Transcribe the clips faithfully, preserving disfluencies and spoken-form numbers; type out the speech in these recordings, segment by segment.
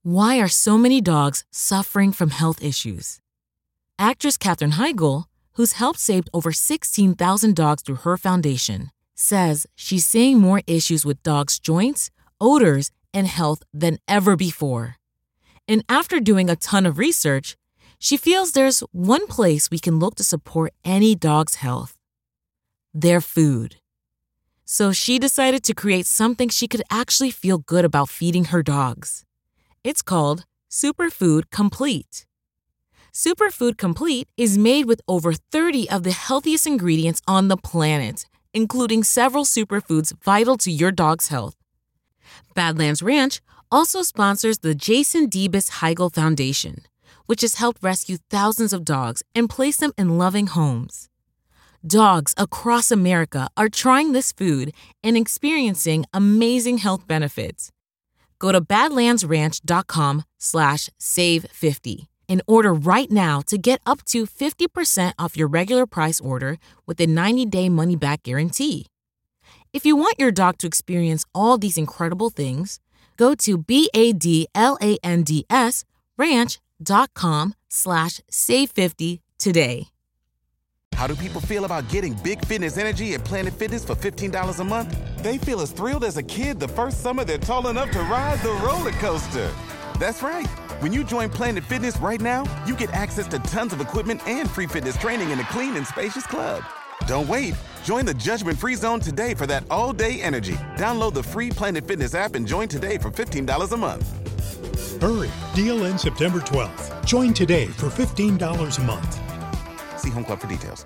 Why are so many dogs suffering from health issues? Actress Katherine Heigl, who's helped save over sixteen thousand dogs through her foundation, says she's seeing more issues with dogs' joints, odors, and health than ever before. And after doing a ton of research, she feels there's one place we can look to support any dog's health: their food. So she decided to create something she could actually feel good about feeding her dogs. It's called Superfood Complete. Superfood Complete is made with over thirty of the healthiest ingredients on the planet, including several superfoods vital to your dog's health. Badlands Ranch also sponsors the Jason Debus Heigl Foundation, which has helped rescue thousands of dogs and place them in loving homes. Dogs across America are trying this food and experiencing amazing health benefits. Go to badlandsranch.com slash save 50 and order right now to get up to fifty percent off your regular price order with a ninety-day money-back guarantee. If you want your dog to experience all these incredible things, go to B-A-D-L-A-N-D-S ranch.com slash save 50 today. How do people feel about getting Big Fitness Energy at Planet Fitness for fifteen dollars a month? They feel as thrilled as a kid the first summer they're tall enough to ride the roller coaster. That's right. When you join Planet Fitness right now, you get access to tons of equipment and free fitness training in a clean and spacious club. Don't wait. Join the judgment-free zone today for that all-day energy. Download the free Planet Fitness app and join today for fifteen dollars a month. Hurry. Deal ends September twelfth. Join today for fifteen dollars a month. See Home Club for details.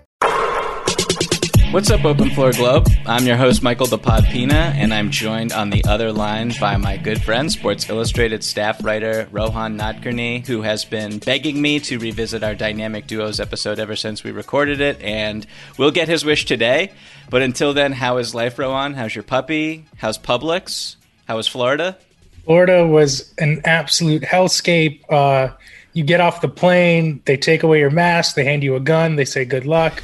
What's up, Open Floor Globe? I'm your host, Michael the Pod Pina, and I'm joined on the other line by my good friend, Sports Illustrated staff writer Rohan Nadkarni, who has been begging me to revisit our Dynamic Duos episode ever since we recorded it, and we'll get his wish today. But until then, how is life, Rohan? How's your puppy? How's Publix? How is Florida? Florida was an absolute hellscape. Uh, you get off the plane, they take away your mask, they hand you a gun, they say good luck.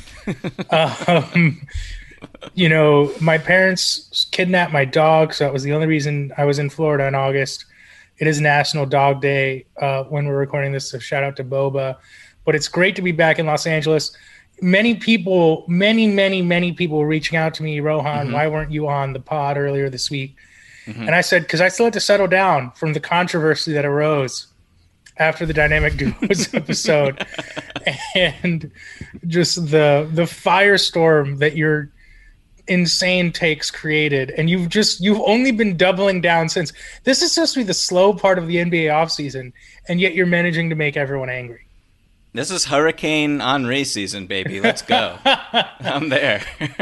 um, you know, my parents kidnapped my dog, so that was the only reason I was in Florida in August. It is National Dog Day uh, when we're recording this, so shout out to Boba. But it's great to be back in Los Angeles. Many people, many, many, many people were reaching out to me, Rohan, mm-hmm. why weren't you on the pod earlier this week? Mm-hmm. And I said, because I still had to settle down from the controversy that arose after the Dynamic Duos episode and just the the firestorm that your insane takes created. And you've just you've only been doubling down since. This is supposed to be the slow part of the N B A offseason, and yet you're managing to make everyone angry. This is Hurricane Henri season, baby. Let's go. I'm there.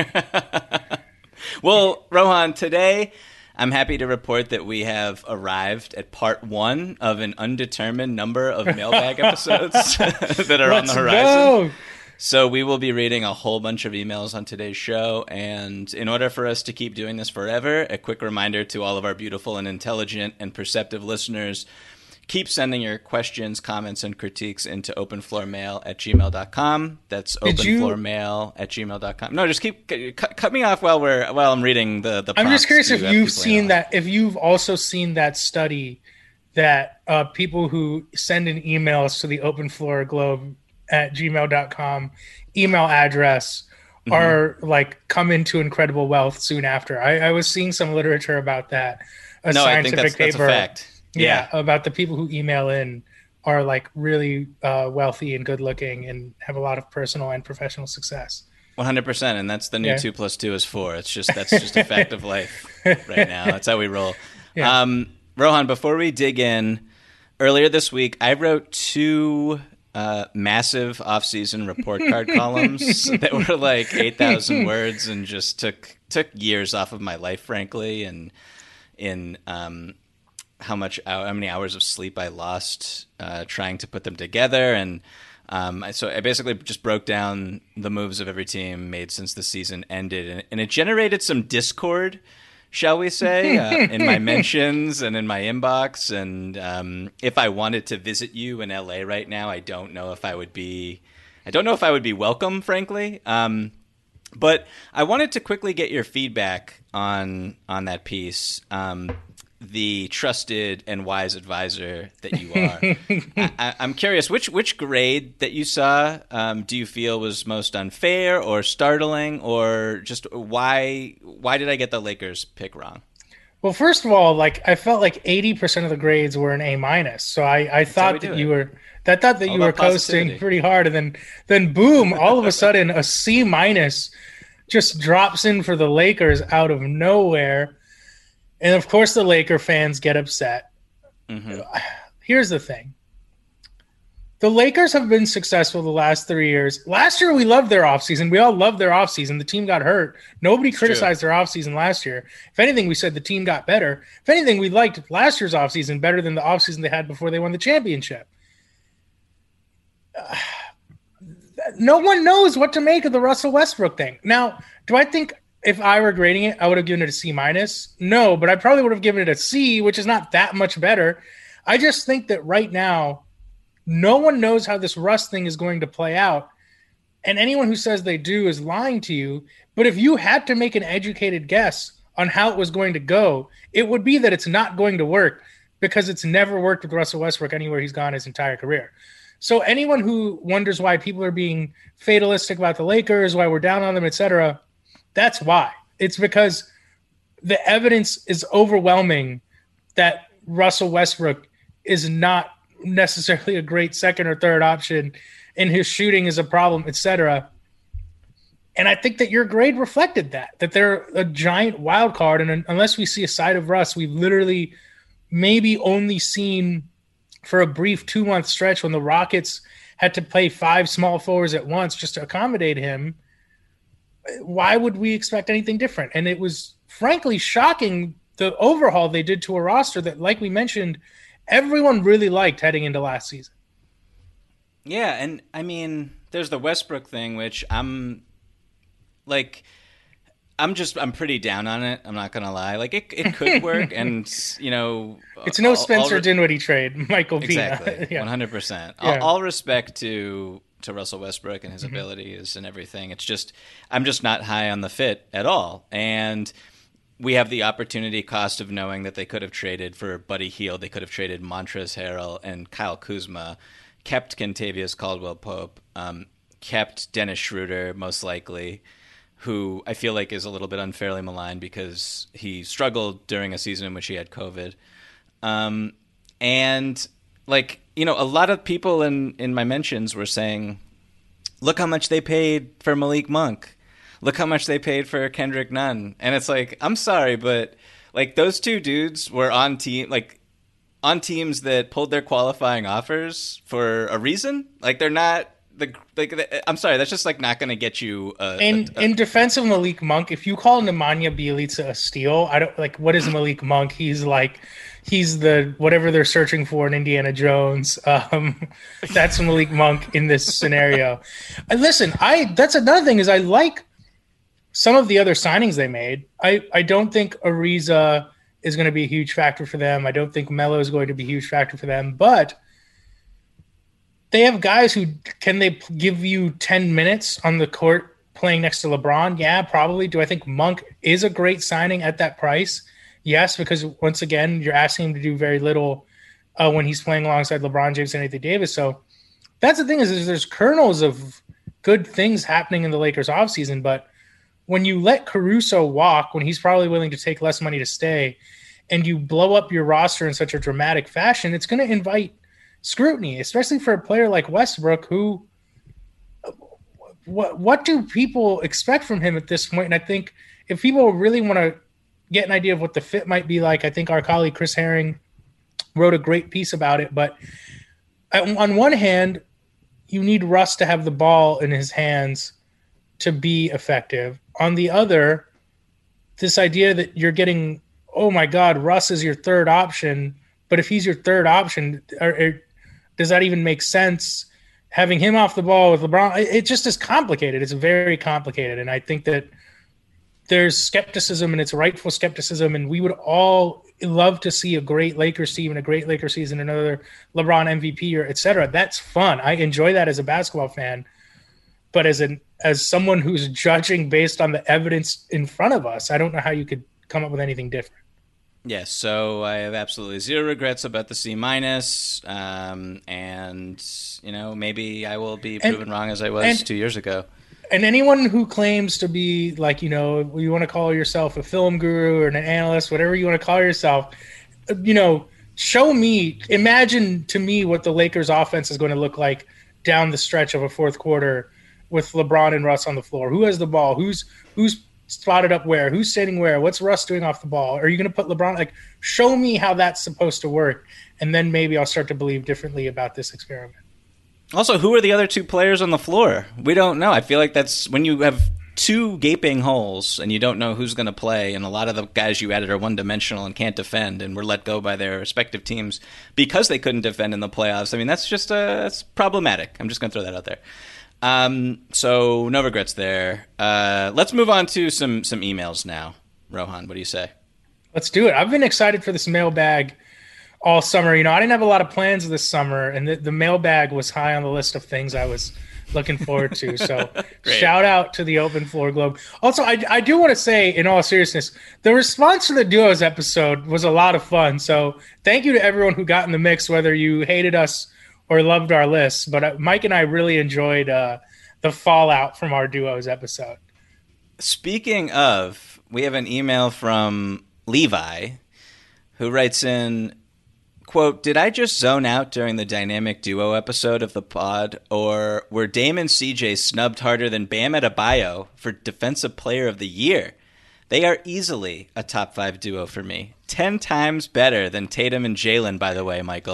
Well, Rohan, today I'm happy to report that we have arrived at part one of an undetermined number of mailbag episodes that are Let's on the horizon. Go. So we will be reading a whole bunch of emails on today's show. And in order for us to keep doing this forever, a quick reminder to all of our beautiful and intelligent and perceptive listeners, keep sending your questions, comments, and critiques into openfloormail at gmail dot com. That's openfloormail at gmail dot com. No, just keep cut, cut me off while we're while I'm reading the the. I'm just curious you if you've seen that. If you've also seen that study that uh, people who send in emails to the openfloorglobe at gmail dot com email address mm-hmm. are like come into incredible wealth soon after. I, I was seeing some literature about that. A no, scientific I think that's, paper. that's a fact. Yeah, yeah, about the people who email in are like really uh, wealthy and good looking and have a lot of personal and professional success. one hundred percent. And that's the new yeah. two plus two is four. It's just, that's just a fact of life right now. That's how we roll. Yeah. Um, Rohan, before we dig in, earlier this week, I wrote two uh, massive off-season report card columns that were like eight thousand words and just took, took years off of my life, frankly. And in, um, how much how many hours of sleep I lost uh, trying to put them together. And um, so I basically just broke down the moves of every team made since the season ended. And, and it generated some discord, shall we say, uh, in my mentions and in my inbox. And um, if I wanted to visit you in L A right now, I don't know if I would be I don't know if I would be welcome, frankly. Um, but I wanted to quickly get your feedback on on that piece. Um the trusted and wise advisor that you are. I, I'm curious, which which grade that you saw um, do you feel was most unfair or startling, or just why why did I get the Lakers pick wrong? Well, first of all, like I felt like eighty percent of the grades were an A minus, so I, I thought that you were I thought that all you were coasting positivity. Pretty hard, and then then boom, all of a sudden a C minus just drops in for the Lakers out of nowhere. And of course, the Laker fans get upset. Mm-hmm. Here's the thing. The Lakers have been successful the last three years. Last year, we loved their offseason. We all loved their offseason. The team got hurt. Nobody it's criticized true. their offseason last year. If anything, we said the team got better. If anything, we liked last year's offseason better than the offseason they had before they won the championship. Uh, no one knows what to make of the Russell Westbrook thing. Now, do I think – if I were grading it, I would have given it a C minus. No, but I probably would have given it a C, which is not that much better. I just think that right now, no one knows how this Russ thing is going to play out. And anyone who says they do is lying to you. But if you had to make an educated guess on how it was going to go, it would be that it's not going to work because it's never worked with Russell Westbrook anywhere he's gone his entire career. So anyone who wonders why people are being fatalistic about the Lakers, why we're down on them, et cetera, that's why. It's because the evidence is overwhelming that Russell Westbrook is not necessarily a great second or third option, and his shooting is a problem, et cetera. And I think that your grade reflected that, that they're a giant wild card. And unless we see a side of Russ, we've literally maybe only seen for a brief two-month stretch when the Rockets had to play five small forwards at once just to accommodate him. Why would we expect anything different? And it was frankly shocking, the overhaul they did to a roster that, like we mentioned, everyone really liked heading into last season. Yeah, and I mean, there's the Westbrook thing, which I'm like, I'm just, I'm pretty down on it. I'm not going to lie. Like, it it could work, and, you know. It's no all, Spencer all re- Dinwiddie trade, Michael Pina. Exactly, yeah. one hundred percent. Yeah. All, all respect to... to Russell Westbrook and his mm-hmm. abilities and everything. It's just, I'm just not high on the fit at all. And we have the opportunity cost of knowing that they could have traded for Buddy Hield. They could have traded Montrezl Harrell and Kyle Kuzma, kept Kentavious Caldwell-Pope, um, kept Dennis Schroeder, most likely, who I feel like is a little bit unfairly maligned because he struggled during a season in which he had COVID. Um, and like, you know, a lot of people in, in my mentions were saying, look how much they paid for Malik Monk. Look how much they paid for Kendrick Nunn. And it's like, I'm sorry, but like those two dudes were on team, like on teams that pulled their qualifying offers for a reason. Like they're not the, like, I'm sorry, that's just like not going to get you. A, in, a, a, in defense of Malik Monk, if you call Nemanja Bjelica a steal, I don't like, what is Malik Monk? He's like, He's the whatever they're searching for in Indiana Jones. Um, that's Malik Monk in this scenario. And listen, I that's another thing is I like some of the other signings they made. I, I don't think Ariza is going to be a huge factor for them. I don't think Melo is going to be a huge factor for them. But they have guys who can they give you ten minutes on the court playing next to LeBron? Yeah, probably. Do I think Monk is a great signing at that price? Yes, because once again, you're asking him to do very little uh, when he's playing alongside LeBron James and Anthony Davis. So that's the thing is, is there's kernels of good things happening in the Lakers offseason. But when you let Caruso walk, when he's probably willing to take less money to stay, and you blow up your roster in such a dramatic fashion, it's going to invite scrutiny, especially for a player like Westbrook, who what, what do people expect from him at this point? And I think if people really want to get an idea of what the fit might be like, I think our colleague Chris Herring wrote a great piece about it. But on one hand, you need Russ to have the ball in his hands to be effective. On the other, this idea that you're getting, oh my God, Russ is your third option. But if he's your third option, or, or does that even make sense? Having him off the ball with LeBron, it, it just is complicated. It's very complicated. And I think that there's skepticism, and it's rightful skepticism, and we would all love to see a great Lakers team and a great Lakers season, another LeBron M V P or et cetera. That's fun. I enjoy that as a basketball fan. But as an as someone who's judging based on the evidence in front of us, I don't know how you could come up with anything different. Yes, so I have absolutely zero regrets about the C minus, um, and you know maybe I will be proven and, wrong as I was and, two years ago. And anyone who claims to be like you know you want to call yourself a film guru or an analyst, whatever you want to call yourself, you know, show me, imagine to me what the Lakers offense is going to look like down the stretch of a fourth quarter with LeBron and Russ on the floor. Who has the ball? Who's who's spotted up where? Who's standing where? What's Russ doing off the ball? Are you going to put LeBron? Like, show me how that's supposed to work, and then maybe I'll start to believe differently about this experiment. Also, who are the other two players on the floor? We don't know. I feel like that's when you have two gaping holes and you don't know who's going to play, and a lot of the guys you added are one-dimensional and can't defend and were let go by their respective teams because they couldn't defend in the playoffs. I mean, that's just uh, that's problematic. I'm just going to throw that out there. Um, so no regrets there. Uh, let's move on to some some emails now. Rohan, what do you say? Let's do it. I've been excited for this mailbag all summer. You know, I didn't have a lot of plans this summer, and the, the mailbag was high on the list of things I was looking forward to. So shout out to the Open Floor Globe. Also, I, I do want to say, in all seriousness, the response to the Duos episode was a lot of fun. So thank you to everyone who got in the mix, whether you hated us or loved our lists. But Mike and I really enjoyed uh, the fallout from our Duos episode. Speaking of, we have an email from Levi who writes in, quote, did I just zone out during the dynamic duo episode of the pod, or were Dame and C J snubbed harder than Bam Adebayo for Defensive Player of the Year? They are easily a top five duo for me. Ten times better than Tatum and Jalen, by the way, Michael.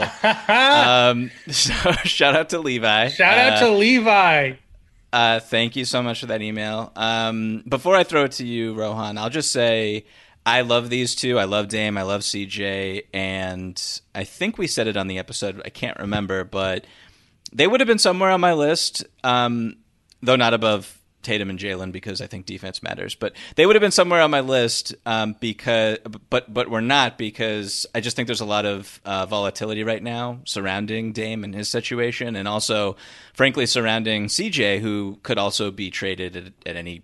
um, so shout out to Levi. Shout out uh, to Levi. Uh, thank you so much for that email. Um, before I throw it to you, Rohan, I'll just say I love these two. I love Dame. I love C J. And I think we said it on the episode. I can't remember, but they would have been somewhere on my list, um, though not above Tatum and Jalen because I think defense matters. But they would have been somewhere on my list, um, because, but but we're not because I just think there's a lot of uh, volatility right now surrounding Dame and his situation, and also, frankly, surrounding C J, who could also be traded at, at any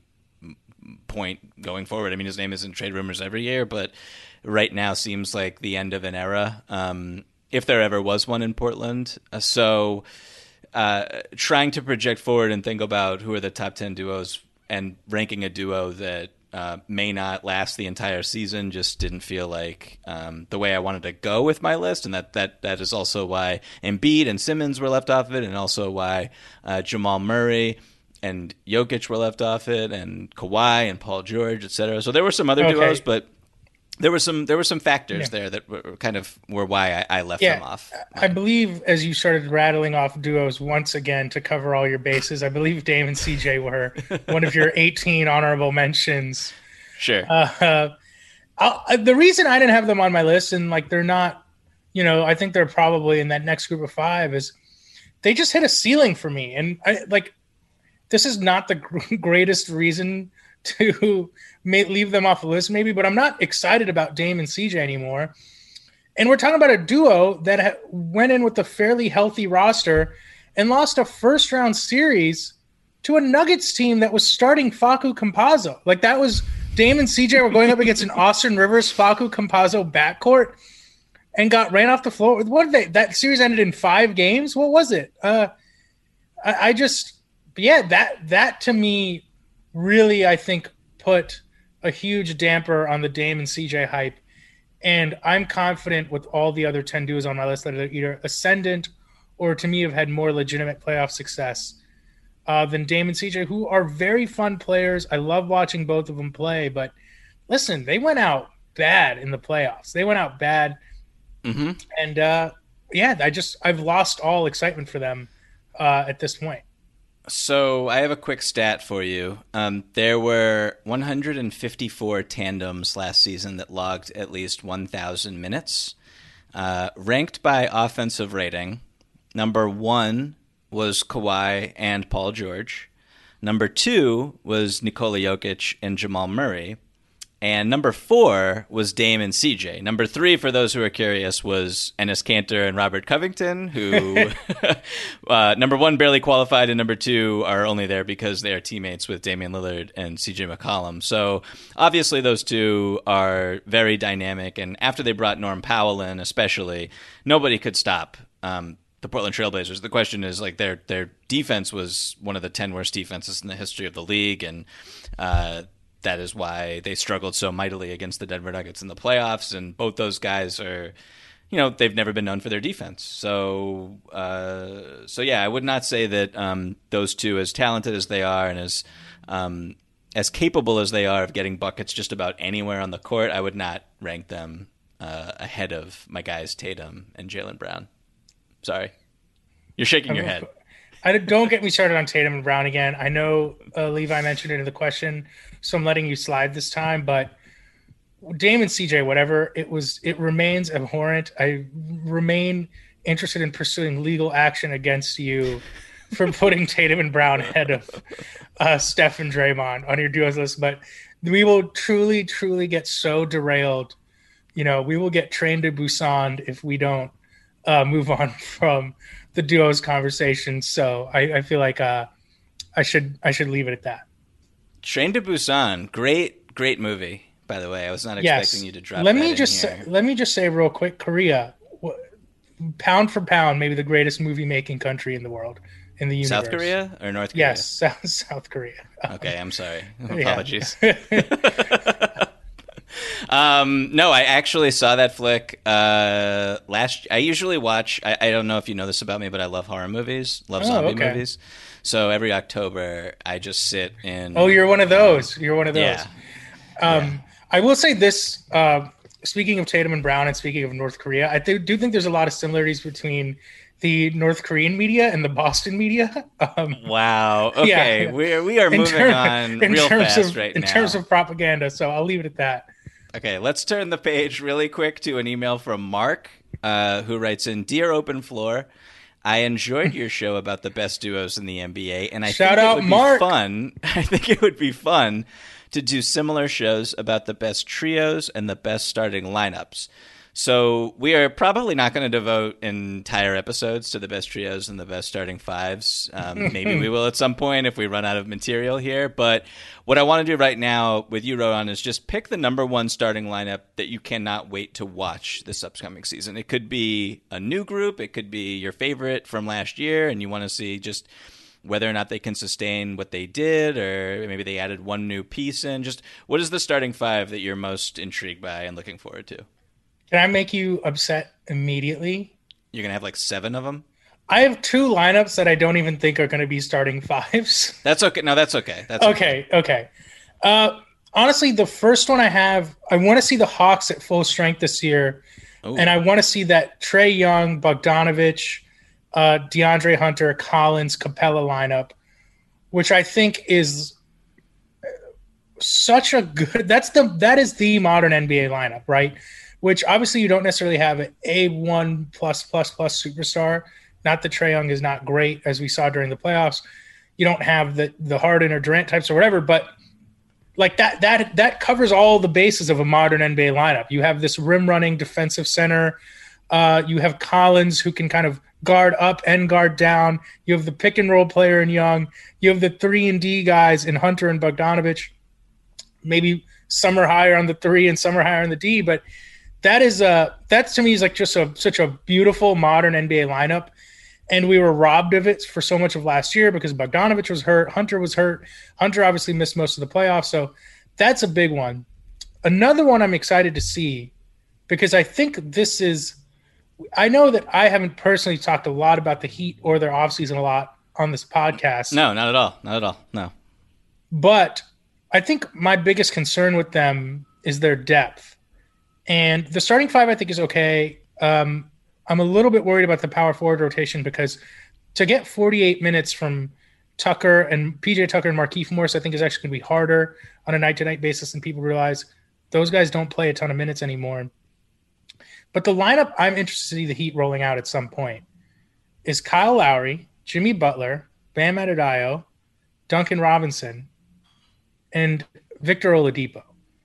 point going forward. I mean, his name is in trade rumors every year, but right now seems like the end of an era, um, if there ever was one in Portland. Uh, so uh, trying to project forward and think about who are the top ten duos and ranking a duo that uh, may not last the entire season just didn't feel like um, the way I wanted to go with my list. And that, that, that is also why Embiid and Simmons were left off of it, and also why uh, Jamal Murray and Jokic were left off it, and Kawhi and Paul George, et cetera. So there were some other okay. duos, but there were some there were some factors yeah. there that were kind of were why I, I left yeah. them off. I believe as you started rattling off duos once again to cover all your bases, I believe Dame and C J were one of your eighteen honorable mentions. Sure. Uh, uh, the reason I didn't have them on my list, and like they're not, you know, I think they're probably in that next group of five, is they just hit a ceiling for me, and I like. This is not the greatest reason to may leave them off the list, maybe, but I'm not excited about Dame and C J anymore. And we're talking about a duo that ha- went in with a fairly healthy roster and lost a first-round series to a Nuggets team that was starting Facu Campazzo. Like, that was Dame and C J were going up against an Austin Rivers Facu Campazzo backcourt and got ran off the floor. What did they? That series ended in five games. What was it? Uh, I, I just. But yeah, that that to me really, I think, put a huge damper on the Dame and C J hype. And I'm confident with all the other ten duos on my list that are either ascendant or to me have had more legitimate playoff success uh, than Dame and C J, who are very fun players. I love watching both of them play. But listen, they went out bad in the playoffs. They went out bad. Mm-hmm. And uh, yeah, I just I've lost all excitement for them uh, at this point. So I have a quick stat for you. Um, there were one hundred fifty-four tandems last season that logged at least one thousand minutes. Uh, ranked by offensive rating, number one was Kawhi and Paul George. Number two was Nikola Jokic and Jamal Murray. And number four was Dame and C J. Number three, for those who are curious, was Enes Kanter and Robert Covington, who uh, number one barely qualified, and number two are only there because they are teammates with Damian Lillard and C J McCollum. So obviously those two are very dynamic, and after they brought Norm Powell in, especially, nobody could stop um, the Portland Trailblazers. The question is, like, their their defense was one of the ten worst defenses in the history of the league, and uh, that is why they struggled so mightily against the Denver Nuggets in the playoffs. And both those guys are, you know, they've never been known for their defense. So, uh, so yeah, I would not say that um, those two, as talented as they are and as um, as capable as they are of getting buckets just about anywhere on the court, I would not rank them uh, ahead of my guys Tatum and Jaylen Brown. Sorry, you're shaking your head. I don't get me started on Tatum and Brown again. I know uh, Levi mentioned it in the question, so I'm letting you slide this time. But Dame and C J, whatever, it was, it remains abhorrent. I remain interested in pursuing legal action against you for putting Tatum and Brown ahead of uh, Steph and Draymond on your duos list. But we will truly, truly get so derailed. You know, we will get trained to Busan if we don't uh, move on from the duos conversation. So I, I feel like uh, I should I should leave it at that. Train to Busan, great great movie, by the way. I was not expecting yes. you to drop. Let that me in just here. say, let me just say real quick, Korea, pound for pound, maybe the greatest movie making country in the world, in the universe. South Korea or North Korea? Yes, South South Korea. Okay, I'm sorry. Yeah. Apologies. Um, no, I actually saw that flick uh, last. I usually watch. I, I don't know if you know this about me, but I love horror movies, love Oh, zombie okay. movies. So every October, I just sit in. Oh, you're one of those. You're one of those. Yeah. Um, Yeah. I will say this. Uh, speaking of Tatum and Brown, and speaking of North Korea, I do, do think there's a lot of similarities between the North Korean media and the Boston media. Um, Wow. Okay, Yeah. we are we are in moving term- on in real terms fast of, right in now. terms of propaganda. So I'll leave it at that. Okay, let's turn the page really quick to an email from Mark, uh, who writes in, "Dear Open Floor, I enjoyed your show about the best duos in the N B A, and I Shout think out, it would Mark. be fun. I think it would be fun to do similar shows about the best trios and the best starting lineups. So we are probably not going to devote entire episodes to the best trios and the best starting fives. Um, maybe we will at some point if we run out of material here. But what I want to do right now with you, Rohan, is just pick the number one starting lineup that you cannot wait to watch this upcoming season. It could be a new group. It could be your favorite from last year, and you want to see just whether or not they can sustain what they did, or maybe they added one new piece in. Just what is the starting five that you're most intrigued by and looking forward to? Can I make you upset immediately? You're going to have like seven of them? I have two lineups that I don't even think are going to be starting fives. That's okay. No, that's okay. That's Okay, okay. Uh, honestly, the first one I have, I want to see the Hawks at full strength this year, Ooh. and I want to see that Trae Young, Bogdanovich, uh, DeAndre Hunter, Collins, Capella lineup, which I think is such a good. That's the that is the modern N B A lineup, right? Which obviously you don't necessarily have an A one plus plus plus superstar. Not that Trae Young is not great, as we saw during the playoffs. You don't have the the Harden or Durant types or whatever, but like that that that covers all the bases of a modern N B A lineup. You have this rim running defensive center. Uh, you have Collins, who can kind of guard up and guard down. You have the pick and roll player in Young. You have the three and D guys in Hunter and Bogdanovich. Maybe some are higher on the three and some are higher on the D, but that is uh that to me is like just a such a beautiful modern N B A lineup. And we were robbed of it for so much of last year because Bogdanovich was hurt. Hunter was hurt. Hunter obviously missed most of the playoffs. So that's a big one. Another one I'm excited to see, because I think this is – I know that I haven't personally talked a lot about the Heat or their offseason a lot on this podcast. No, not at all. Not at all. No. But I think my biggest concern with them is their depth. And the starting five I think is okay. Um I'm a little bit worried about the power forward rotation because to get forty-eight minutes from Tucker and P J Tucker and Markieff Morris, I think is actually going to be harder on a night-to-night basis than people realize. Those guys don't play a ton of minutes anymore. But the lineup I'm interested to see the Heat rolling out at some point is Kyle Lowry, Jimmy Butler, Bam Adebayo, Duncan Robinson, and Victor Oladipo.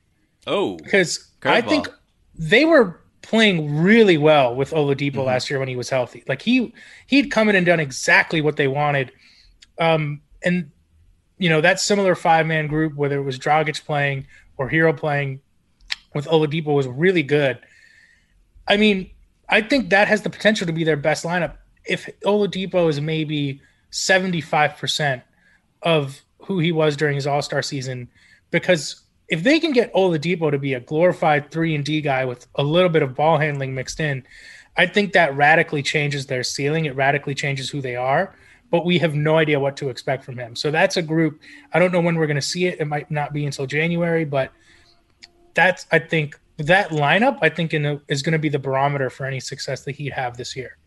Oh, because I curveball. think they were playing really well with Oladipo Mhm. last year when he was healthy. Like he he'd come in and done exactly what they wanted. Um, and you know, that similar five-man group, whether it was Dragic playing or Hero playing with Oladipo, was really good. I mean, I think that has the potential to be their best lineup if Oladipo is maybe seventy-five percent of who he was during his All-Star season, because if they can get Oladipo to be a glorified three and D guy with a little bit of ball handling mixed in, I think that radically changes their ceiling. It radically changes who they are, but we have no idea what to expect from him. So that's a group. I don't know when we're going to see it. It might not be until January, but that's, I think, that lineup, I think, in a, is going to be the barometer for any success that he'd have this year.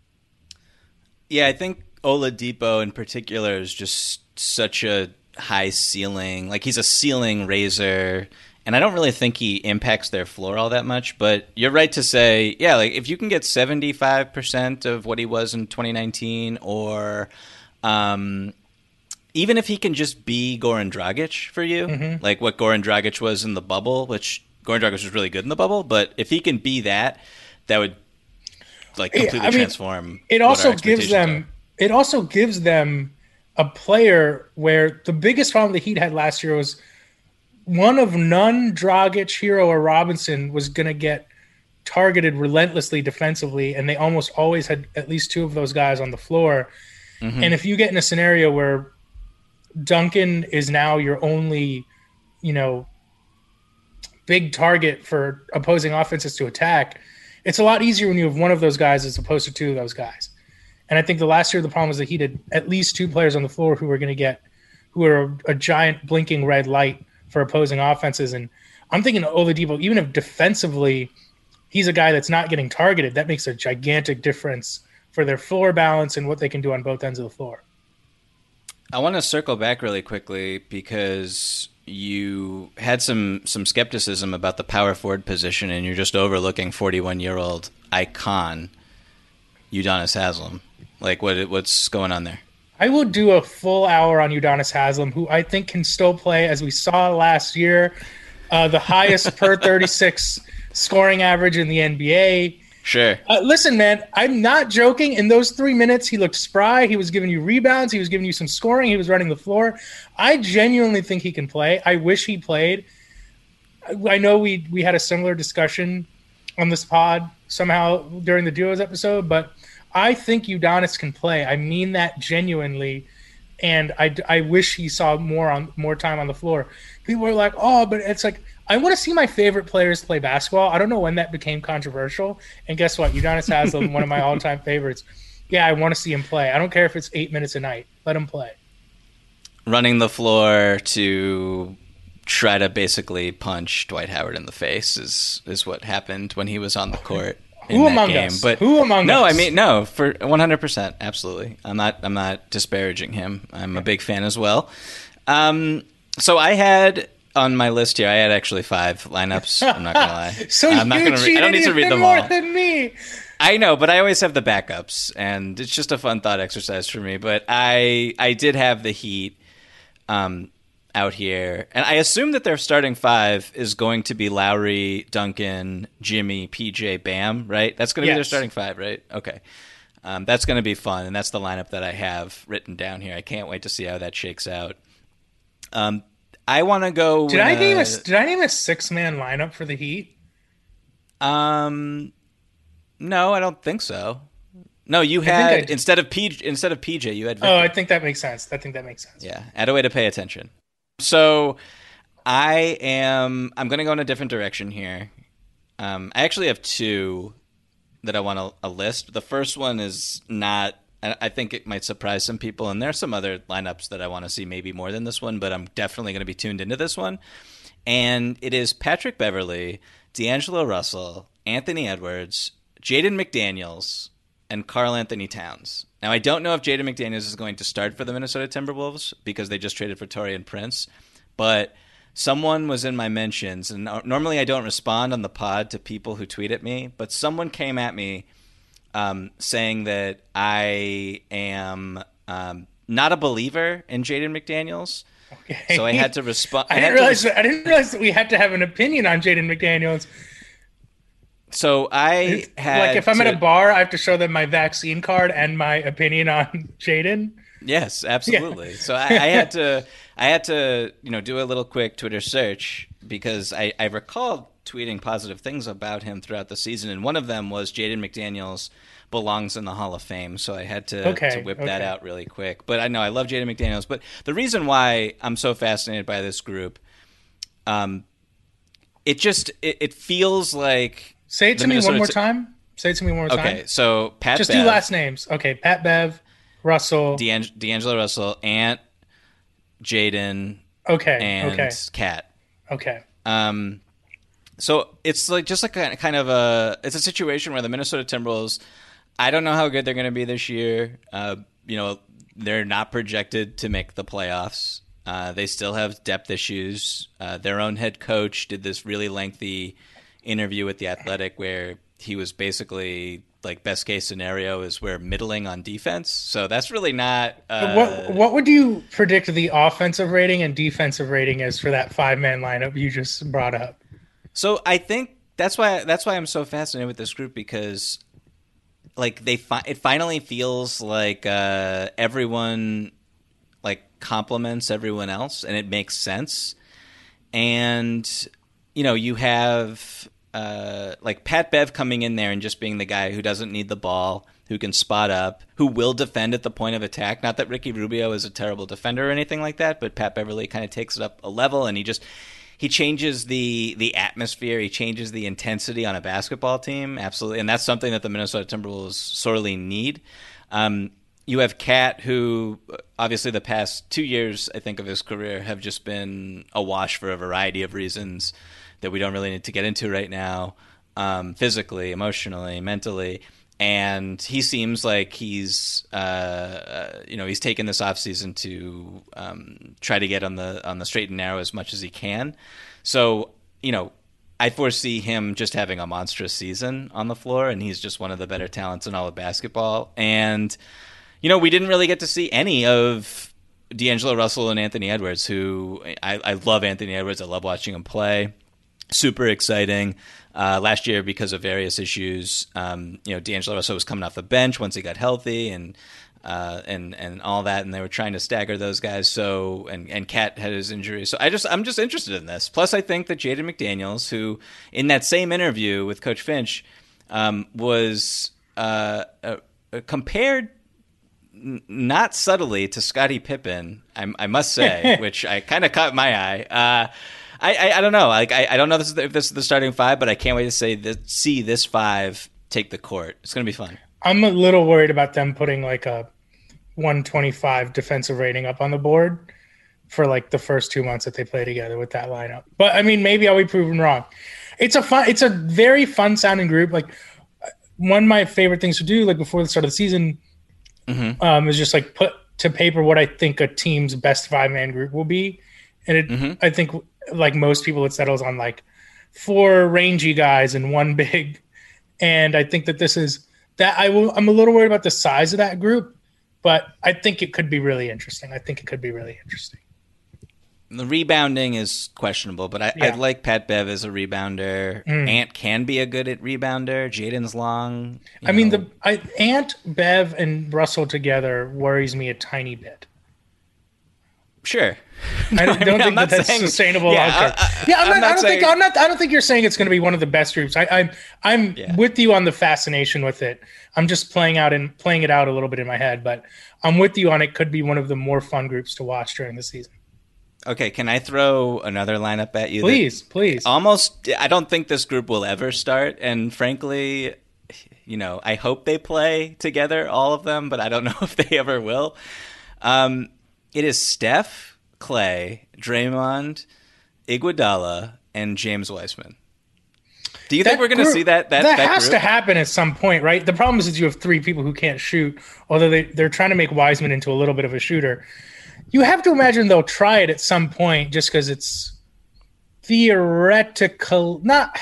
Yeah, I think Oladipo in particular is just such a high ceiling. Like, he's a ceiling raiser, and I don't really think he impacts their floor all that much. But you're right to say, yeah, like if you can get seventy-five percent of what he was in twenty nineteen, or um, even if he can just be Goran Dragic for you, mm-hmm. like what Goran Dragic was in the bubble, which Goran Dragic was really good in the bubble, but if he can be that, that would like completely I mean, transform. It also gives them. Are. It also gives them a player where the biggest problem the Heat had last year was one of none, Dragic, Hero, or Robinson was going to get targeted relentlessly defensively, and they almost always had at least two of those guys on the floor. Mm-hmm. And if you get in a scenario where Duncan is now your only, you know, big target for opposing offenses to attack, it's a lot easier when you have one of those guys as opposed to two of those guys. And I think the last year the problem was that he had at least two players on the floor who were going to get, who are a, a giant blinking red light for opposing offenses. And I'm thinking Oladipo, even if defensively he's a guy that's not getting targeted, that makes a gigantic difference for their floor balance and what they can do on both ends of the floor. I want to circle back really quickly because you had some some skepticism about the power forward position, and you're just overlooking forty-one-year-old icon Udonis Haslem. Like, what what's going on there? I will do a full hour on Udonis Haslem, who I think can still play, as we saw last year, uh, the highest per thirty-six scoring average in the N B A. Sure. Uh, listen, man, I'm not joking. In those three minutes, he looked spry. He was giving you rebounds. He was giving you some scoring. He was running the floor. I genuinely think he can play. I wish he played. I know we we had a similar discussion on this pod somehow during the Duos episode, but I think Udonis can play. I mean that genuinely, and I, I wish he saw more on more time on the floor. People are like, oh, but it's like, I want to see my favorite players play basketball. I don't know when that became controversial, and guess what? Udonis Haslem, one of my all-time favorites. Yeah, I want to see him play. I don't care if it's eight minutes a night. Let him play. Running the floor to try to basically punch Dwight Howard in the face is is what happened when he was on the court. Who among game. us? But Who among no, us? I mean no, for one hundred percent, absolutely. I'm not. I'm not disparaging him. I'm a big fan as well. Um, so I had on my list here. I had actually five lineups. I'm not gonna lie. so I'm not you gonna. Re- I don't need to read them more all. Than me. I know, but I always have the backups, and it's just a fun thought exercise for me. But I, I did have the Heat. Um, out here. And I assume that their starting five is going to be Lowry, Duncan, Jimmy, P J, Bam, right? That's going to yes. be their starting five, right? Okay. Um, that's going to be fun, and that's the lineup that I have written down here. I can't wait to see how that shakes out. Um, I want to go... Did I, a, name a, did I name a six-man lineup for the Heat? Um, No, I don't think so. No, you had... Instead of, P, instead of P J, you had Victor. Oh, I think that makes sense. I think that makes sense. Yeah, add a way to pay attention. So I am I'm going to go in a different direction here. Um, I actually have two that I want to a list. The first one is not I think it might surprise some people, and there's some other lineups that I want to see maybe more than this one, but I'm definitely going to be tuned into this one. And it is Patrick Beverley, D'Angelo Russell, Anthony Edwards, Jaden McDaniels, and Karl Anthony Towns. Now, I don't know if Jaden McDaniels is going to start for the Minnesota Timberwolves because they just traded for Taurean Prince, but someone was in my mentions, and normally I don't respond on the pod to people who tweet at me, but someone came at me um, saying that I am um, not a believer in Jaden McDaniels. Okay. So I had to respond. I, I didn't realize. Res- that, I didn't realize that we had to have an opinion on Jaden McDaniels. So I had like if I'm to, at a bar, I have to show them my vaccine card and my opinion on Jaden. Yes, absolutely. Yeah. So I, I had to, I had to, you know, do a little quick Twitter search because I, I recalled tweeting positive things about him throughout the season, and one of them was Jaden McDaniels belongs in the Hall of Fame. So I had to, okay, to whip okay. that out really quick. But I know I love Jaden McDaniels. But the reason why I'm so fascinated by this group, um, it just it, it feels like say it to me Minnesota one more time. Say it to me one more time. Okay, so Pat just Bev, do last names. Okay, Pat Bev, Russell, D'Ang- D'Angelo Russell, Ant, Jaden, okay, and okay, Cat. Okay. Um, so it's like just like a kind of a it's a situation where the Minnesota Timberwolves, I don't know how good they're going to be this year. Uh, you know, they're not projected to make the playoffs. Uh, they still have depth issues. Uh, their own head coach did this really lengthy interview with The Athletic where he was basically like best case scenario is we're middling on defense. So that's really not. Uh, what What would you predict the offensive rating and defensive rating is for that five man lineup you just brought up? So I think that's why that's why I'm so fascinated with this group because, like they fi- it finally feels like uh, everyone like complements everyone else and it makes sense. And you know you have. Uh, like Pat Bev coming in there and just being the guy who doesn't need the ball, who can spot up, who will defend at the point of attack. Not that Ricky Rubio is a terrible defender or anything like that, but Pat Beverly kind of takes it up a level and he just he changes the the atmosphere, he changes the intensity on a basketball team, absolutely, and that's something that the Minnesota Timberwolves sorely need. Um, you have Cat, who obviously the past two years, I think, of his career have just been a wash for a variety of reasons that we don't really need to get into right now, um, physically, emotionally, mentally. And he seems like he's, uh, uh, you know, he's taken this offseason to um, try to get on the on the straight and narrow as much as he can. So, you know, I foresee him just having a monstrous season on the floor, and he's just one of the better talents in all of basketball. And, you know, we didn't really get to see any of D'Angelo Russell and Anthony Edwards, who I, I love Anthony Edwards. I love watching him play. Super exciting. Uh, last year, because of various issues, um, you know, D'Angelo Russell was coming off the bench once he got healthy, and uh, and and all that, and they were trying to stagger those guys. So, and and Cat had his injury. So I just I'm just interested in this. Plus, I think that Jaden McDaniels, who in that same interview with Coach Finch, um, was uh, uh, compared. Not subtly to Scottie Pippen, I, I must say, which I kind of caught my eye. Uh, I, I I don't know. Like I, I don't know this is the, if this is the starting five, but I can't wait to say this, see this five take the court. It's going to be fun. I'm a little worried about them putting like a one twenty-five defensive rating up on the board for like the first two months that they play together with that lineup. But I mean, maybe I'll be proven wrong. It's a fun. It's a very fun sounding group. Like one of my favorite things to do, like before the start of the season, mm-hmm. um, is just like put to paper what I think a team's best five man group will be, and it, mm-hmm. I think. Like most people, it settles on like four rangy guys and one big. And I think that this is that I will, I'm a little worried about the size of that group, but I think it could be really interesting. I think it could be really interesting. The rebounding is questionable, but I, yeah. I like Pat Bev as a rebounder. Mm. Ant can be a good at rebounder. Jaden's long. I know. mean, the I, Ant, Bev, and Russell together worries me a tiny bit. Sure. I don't, I mean, think that that's saying, sustainable. Yeah, I, I, yeah I'm not, I'm not I don't saying, think I'm not. I don't think you're saying it's going to be one of the best groups. I, I'm I'm yeah. with you on the fascination with it. I'm just playing out and playing it out a little bit in my head, but I'm with you on it. Could be one of the more fun groups to watch during the season. Okay, can I throw another lineup at you? Please, please. Almost, I don't think this group will ever start, and frankly, you know, I hope they play together, all of them, but I don't know if they ever will. Um, it is Steph, Clay, Draymond, Iguodala, and James Wiseman. Do you that think we're going to see that? That, that, that has group? to happen at some point, right? The problem is that you have three people who can't shoot, although they, they're trying to make Wiseman into a little bit of a shooter. You have to imagine they'll try it at some point just because it's theoretical. Not.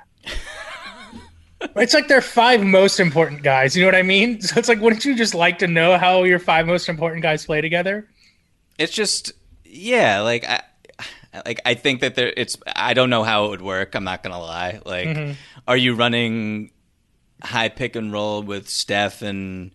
It's like their five most important guys. You know what I mean? So it's like, wouldn't you just like to know how your five most important guys play together? It's just, Yeah, like I, like I think that there. It's. I don't know how it would work. I'm not gonna lie. Like, mm-hmm. Are you running high pick and roll with Steph and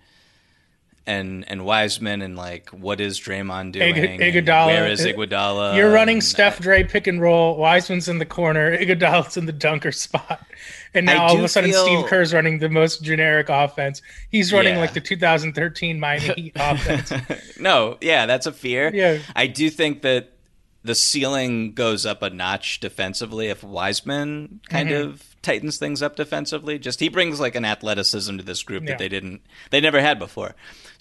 and and Wiseman, and like what is Draymond doing? Iguodala. Where is Iguodala? You're running and, Steph Dre pick and roll. Wiseman's in the corner. Iguodala's in the dunker spot. And now all of a sudden feel... Steve Kerr's running the most generic offense. He's running yeah. like the two thousand thirteen Miami Heat offense. No, yeah, that's a fear. Yeah. I do think that the ceiling goes up a notch defensively if Wiseman kind mm-hmm. of tightens things up defensively. Just he brings like an athleticism to this group yeah. that they didn't, they never had before.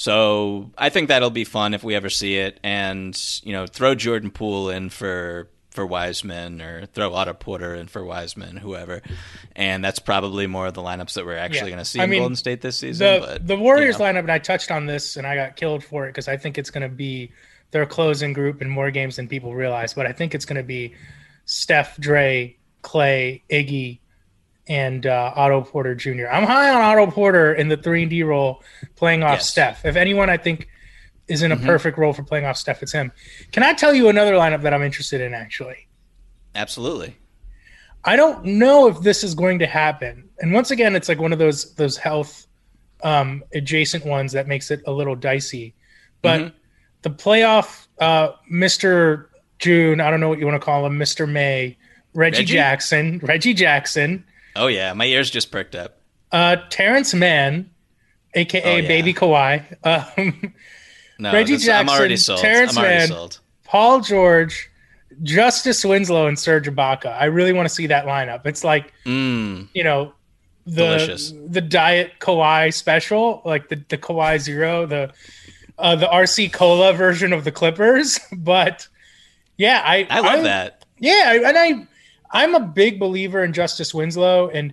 So I think that'll be fun if we ever see it. And, you know, throw Jordan Poole in for for Wiseman, or throw Otto Porter in for Wiseman, whoever. And that's probably more of the lineups that we're actually yeah. going to see I in mean, Golden State this season. The, but, the Warriors you know. lineup, and I touched on this and I got killed for it because I think it's going to be their closing group in more games than people realize. But I think it's going to be Steph, Dre, Clay, Iggy, and uh, Otto Porter Junior I'm high on Otto Porter in the three and D role playing off yes. Steph. If anyone I think is in a mm-hmm. perfect role for playing off Steph, it's him. Can I tell you another lineup that I'm interested in, actually? Absolutely. I don't know if this is going to happen. And once again, it's like one of those those health um, adjacent ones that makes it a little dicey. But mm-hmm. the playoff uh, Mister June, I don't know what you want to call him, Mister May, Reggie, Reggie? Jackson, Reggie Jackson. Oh, yeah. My ears just perked up. Uh, Terrence Mann, a k a. Oh, yeah. Baby Kawhi. Um, no, Reggie Jackson, I'm already sold. Terrence I'm already Mann, sold. Paul George, Justice Winslow, and Serge Ibaka. I really want to see that lineup. It's like, mm. you know, the Delicious. the Diet Kawhi special, like the, the Kawhi Zero, the uh, the R C Cola version of the Clippers. But, yeah. I I love I, that. Yeah, and I, I'm a big believer in Justice Winslow. And,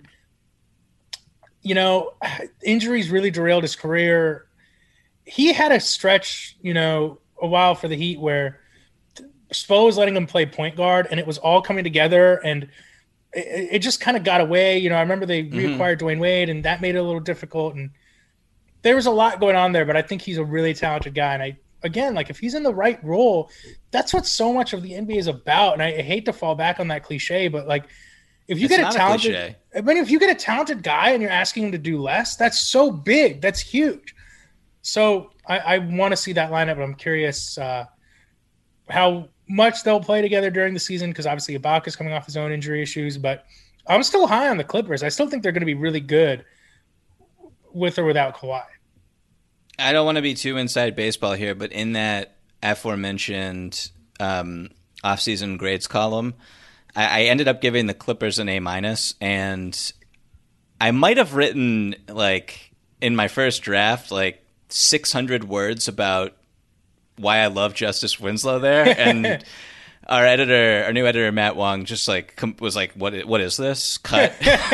you know, injuries really derailed his career. He had a stretch, you know, a while for the Heat where Spo was letting him play point guard, and it was all coming together, and it, it just kind of got away. You know, I remember they mm-hmm. reacquired Dwayne Wade, and that made it a little difficult. And there was a lot going on there, but I think he's a really talented guy. And I, again, like if he's in the right role, that's what so much of the N B A is about. And I, I hate to fall back on that cliche, but like if you it's get a talented, a I mean, if you get a talented guy and you're asking him to do less, that's so big. That's huge. So I, I want to see that lineup, but I'm curious uh, how much they'll play together during the season, because obviously Ibaka's coming off his own injury issues. But I'm still high on the Clippers. I still think they're going to be really good with or without Kawhi. I don't want to be too inside baseball here, but in that aforementioned um, offseason grades column, I, I ended up giving the Clippers an A minus, and I might have written like in my first draft like six hundred words about why I love Justice Winslow there, and our editor, our new editor Matt Wong, just like was like, "What? What is this? Cut."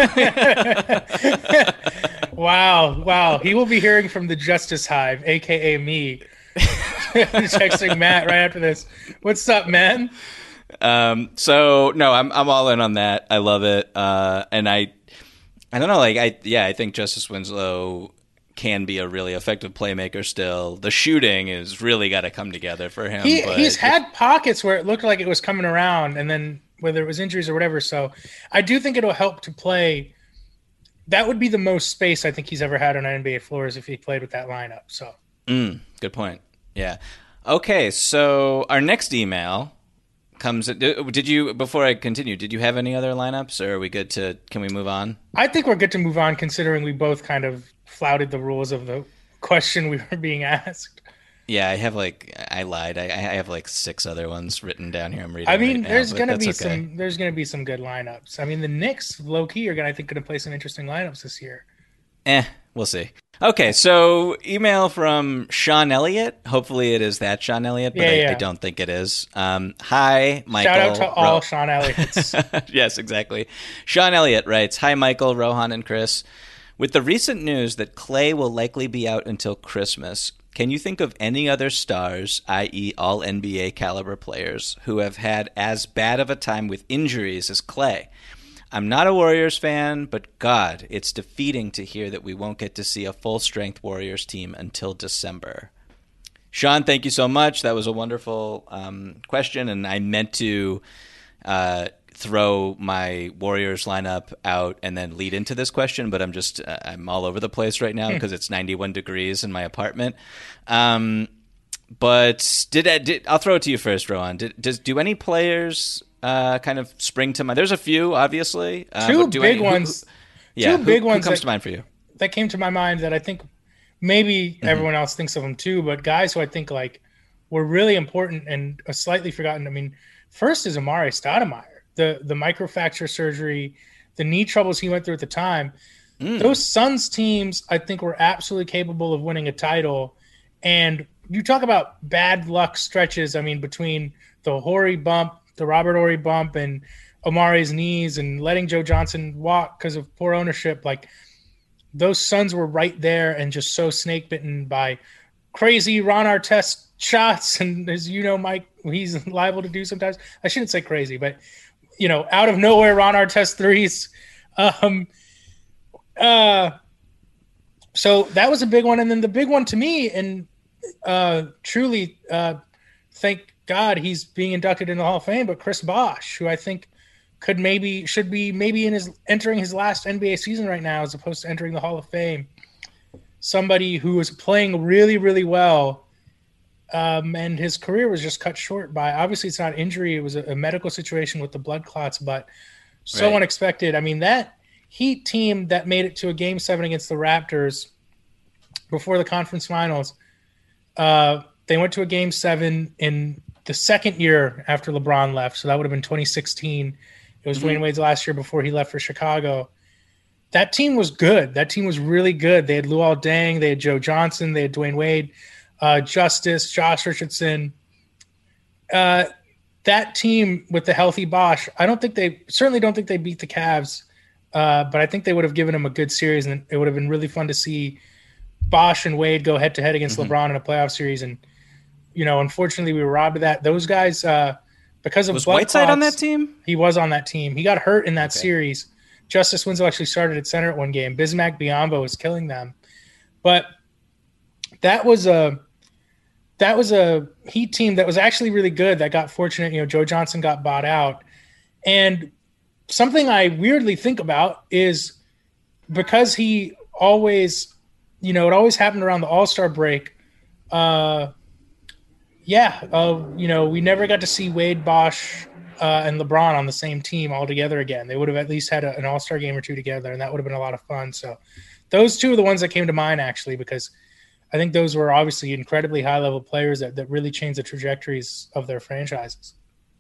Wow, wow! He will be hearing from the Justice Hive, aka me, texting Matt right after this. What's up, man? Um. So no, I'm I'm all in on that. I love it. Uh. And I, I don't know. Like I yeah, I think Justice Winslow can be a really effective playmaker still. The shooting is really got to come together for him. He, but he's had pockets where it looked like it was coming around, and then whether it was injuries or whatever. So I do think it'll help to play. That would be the most space I think he's ever had on N B A floors if he played with that lineup. So mm, good point. Yeah. Okay, so our next email comes. Did you, before I continue, did you have any other lineups, or are we good to, can we move on? I think we're good to move on, considering we both kind of flouted the rules of the question we were being asked. Yeah, I have like I lied. I, I have like six other ones written down here. I'm reading. I mean, right there's now, gonna be okay. some. There's gonna be some good lineups. I mean, the Knicks, low key, are gonna I think gonna play some interesting lineups this year. Eh, we'll see. Okay, so email from Sean Elliott. Hopefully, it is that Sean Elliott, but yeah, I, yeah. I don't think it is. Um, hi, Michael. Shout out to all Ro- Sean Elliott's. Yes, exactly. Sean Elliott writes, "Hi, Michael, Rohan, and Chris. With the recent news that Clay will likely be out until Christmas, can you think of any other stars, that is all N B A caliber players, who have had as bad of a time with injuries as Clay? I'm not a Warriors fan, but God, it's defeating to hear that we won't get to see a full-strength Warriors team until December." Sean, thank you so much. That was a wonderful um, question, and I meant to uh, throw my Warriors lineup out and then lead into this question, but I'm just uh, I'm all over the place right now because it's ninety-one degrees in my apartment. Um, but did I? Did, I'll throw it to you first, Rohan. Did does do any players uh, kind of spring to mind? There's a few, obviously. Uh, two but do big any, ones. Who, who, yeah, two big who, ones who comes that, to mind for you? That came to my mind that I think maybe Mm-hmm. everyone else thinks of them too, but guys who I think like were really important and are slightly forgotten. I mean, first is Amare Stoudemire. The the microfracture surgery, the knee troubles he went through at the time. Mm. Those Suns teams, I think, were absolutely capable of winning a title. And you talk about bad luck stretches. I mean, between the Horry bump, the Robert Horry bump, and Amare's knees, and letting Joe Johnson walk because of poor ownership. Like, those Suns were right there and just so snake bitten by crazy Ron Artest shots. And as you know, Mike, he's liable to do sometimes. I shouldn't say crazy, but you know, out of nowhere, Ron Artest threes. Um, uh, so that was a big one. And then the big one to me, and uh, truly, uh, thank God he's being inducted in the Hall of Fame, but Chris Bosh, who I think could maybe, should be maybe in his, entering his last N B A season right now, as opposed to entering the Hall of Fame. Somebody who was playing really, really well. Um, and his career was just cut short by, obviously it's not injury. It was a, a medical situation with the blood clots, but so right. unexpected. I mean, that Heat team that made it to a game seven against the Raptors before the conference finals, uh, they went to a game seven in the second year after LeBron left. So that would have been twenty sixteen. It was mm-hmm. Dwayne Wade's last year before he left for Chicago. That team was good. That team was really good. They had Luol Deng, they had Joe Johnson, they had Dwayne Wade, Uh, Justice, Josh Richardson. Uh, that team with the healthy Bosh, I don't think they certainly don't think they beat the Cavs, uh, but I think they would have given them a good series, and it would have been really fun to see Bosh and Wade go head to head against mm-hmm. LeBron in a playoff series. And you know, unfortunately, we were robbed of that. Those guys, uh, because of was blood Whiteside clots, on that team? He was on that team. He got hurt in that okay. series. Justice Winslow actually started at center at one game. Bismack Biyombo was killing them, but that was a that was a Heat team that was actually really good. That got fortunate. You know, Joe Johnson got bought out, and something I weirdly think about is because he always, you know, it always happened around the All-Star break. Uh, yeah, uh, you know, we never got to see Wade, Bosh, uh, and LeBron on the same team all together again. They would have at least had a, an All-Star game or two together, and that would have been a lot of fun. So those two are the ones that came to mind, actually, because I think those were obviously incredibly high-level players that, that really changed the trajectories of their franchises.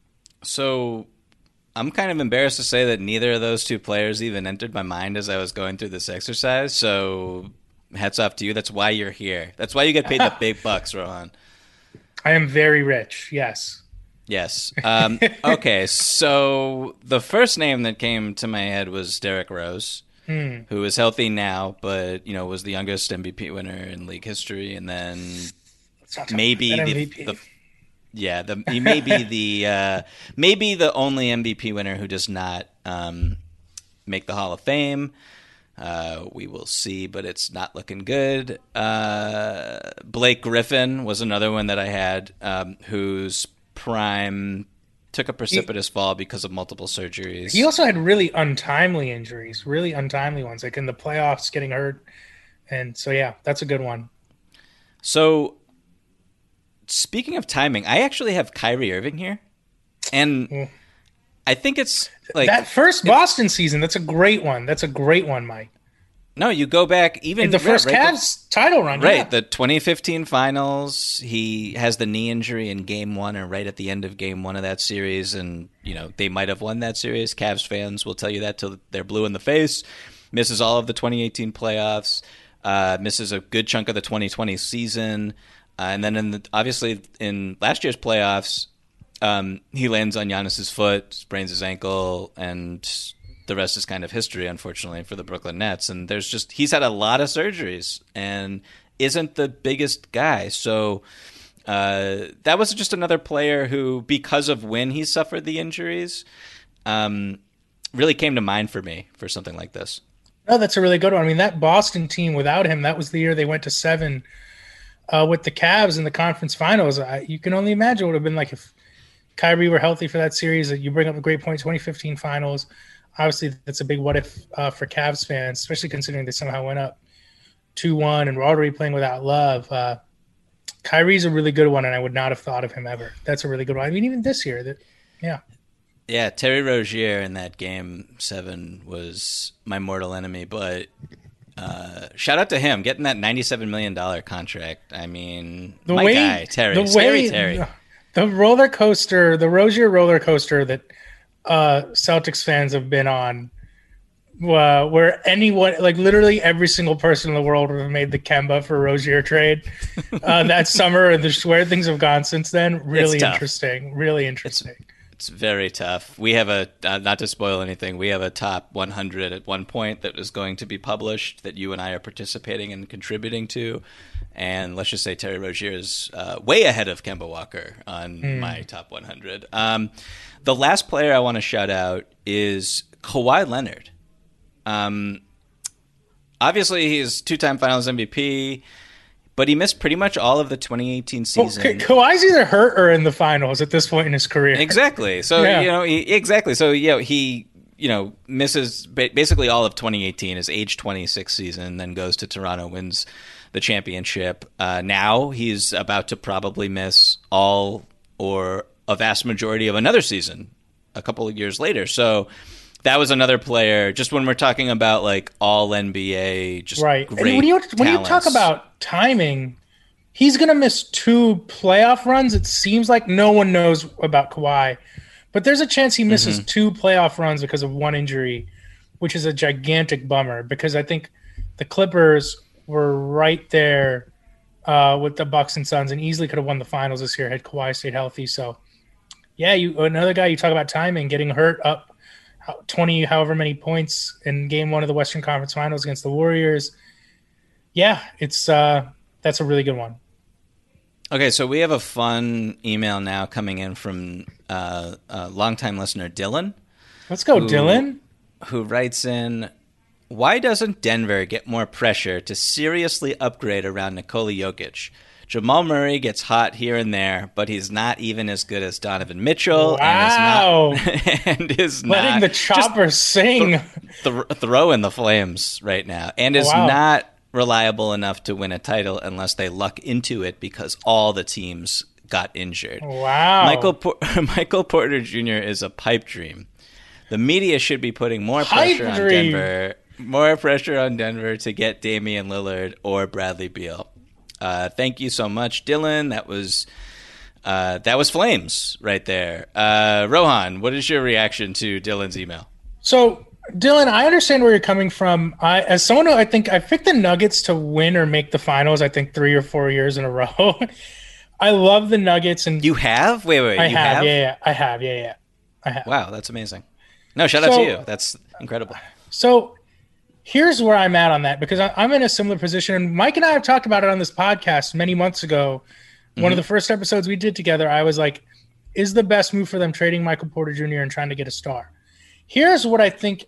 So I'm kind of embarrassed to say that neither of those two players even entered my mind as I was going through this exercise. So hats off to you. That's why you're here. That's why you get paid the big bucks, Rohan. I am very rich, yes. Yes. Um, okay, so the first name that came to my head was Derrick Rose, hmm. who is healthy now, but you know was the youngest M V P winner in league history, and then maybe the, the yeah, the he may be the uh, maybe the only M V P winner who does not um, make the Hall of Fame. Uh, we will see, but it's not looking good. Uh, Blake Griffin was another one that I had, um, whose prime took a precipitous he, fall because of multiple surgeries. He also had really untimely injuries, really untimely ones, like in the playoffs, getting hurt. And so, yeah, that's a good one. So, speaking of timing, I actually have Kyrie Irving here. And mm. I think it's like that first Boston season. That's a great one. That's a great one, Mike. No, you go back even in the first right, Cavs the, title run, right? Yeah. The twenty fifteen finals. He has the knee injury in Game One, or right at the end of Game One of that series, and you know they might have won that series. Cavs fans will tell you that till they're blue in the face. Misses all of the twenty eighteen playoffs. Uh, misses a good chunk of the twenty twenty season, uh, and then in the, obviously in last year's playoffs. Um, he lands on Giannis's foot, sprains his ankle, and the rest is kind of history, unfortunately, for the Brooklyn Nets. And there's just he's had a lot of surgeries and isn't the biggest guy. So uh, that was just another player who, because of when he suffered the injuries, um, really came to mind for me for something like this. No, that's a really good one. I mean, that Boston team without him, that was the year they went to seven. uh, with the Cavs in the conference finals. I, you can only imagine what it would have been like if Kyrie were healthy for that series. You bring up a great point, twenty fifteen finals. Obviously, that's a big what if uh, for Cavs fans, especially considering they somehow went up two one and were already playing without Love. Uh, Kyrie's a really good one, and I would not have thought of him ever. That's a really good one. I mean, even this year, that yeah. Yeah, Terry Rozier in that game seven was my mortal enemy, but uh, shout out to him getting that ninety-seven million dollars contract. I mean, the my way, guy, Terry, the scary way, Terry. The, the roller coaster, the Rozier roller coaster that uh, Celtics fans have been on, uh, where anyone, like literally every single person in the world would have made the Kemba for Rozier trade uh, that summer, and the where things have gone since then. Really interesting. Really interesting. It's, It's very tough. We have a, uh, not to spoil anything, we have a top one hundred at one point that is going to be published that you and I are participating and contributing to. And let's just say Terry Rozier is uh, way ahead of Kemba Walker on mm. my top one hundred. Um, the last player I want to shout out is Kawhi Leonard. Um, obviously, he's two-time Finals M V P. But he missed pretty much all of the twenty eighteen season. Well, Ka- Kawhi's either hurt or in the finals at this point in his career. Exactly. So, yeah. you know, he, exactly. So, you know, he, you know, misses basically all of twenty eighteen, his age twenty-six season, then goes to Toronto, wins the championship. Uh, now he's about to probably miss all or a vast majority of another season a couple of years later. So that was another player, just when we're talking about like all N B A, just right. great And when you when talents. you talk about timing, he's going to miss two playoff runs. It seems like no one knows about Kawhi, but there's a chance he misses mm-hmm. two playoff runs because of one injury, which is a gigantic bummer because I think the Clippers were right there uh, with the Bucks and Suns and easily could have won the finals this year had Kawhi stayed healthy. So, yeah, you another guy you talk about timing, getting hurt up twenty, however many points in game one of the Western Conference Finals against the Warriors. Yeah, it's uh, that's a really good one. Okay, so we have a fun email now coming in from uh, a longtime listener, Dylan. Let's go, who, Dylan. Who writes in, why doesn't Denver get more pressure to seriously upgrade around Nikola Jokic? Jamal Murray gets hot here and there, but he's not even as good as Donovan Mitchell. Wow. And is not, and is letting not, the chopper sing. Th- th- throw in the flames right now. And is wow. not reliable enough to win a title unless they luck into it because all the teams got injured. Wow. Michael, Por- Michael Porter Junior is a pipe dream. The media should be putting more pipe pressure dream. on Denver. More pressure on Denver to get Damian Lillard or Bradley Beal. Uh, thank you so much, Dylan. That was uh, that was flames right there. Uh, Rohan, what is your reaction to Dylan's email? So, Dylan, I understand where you're coming from. I, as someone who I think I picked the Nuggets to win or make the finals, I think three or four years in a row. I love the Nuggets, and you have. Wait, wait, I you have, have? Yeah, yeah, I have, yeah, yeah, I have. Wow, that's amazing. No, shout so, out to you. That's incredible. So. Here's where I'm at on that because I'm in a similar position. And Mike and I have talked about it on this podcast many months ago. Mm-hmm. One of the first episodes we did together, I was like, is the best move for them trading Michael Porter Junior and trying to get a star? Here's what I think.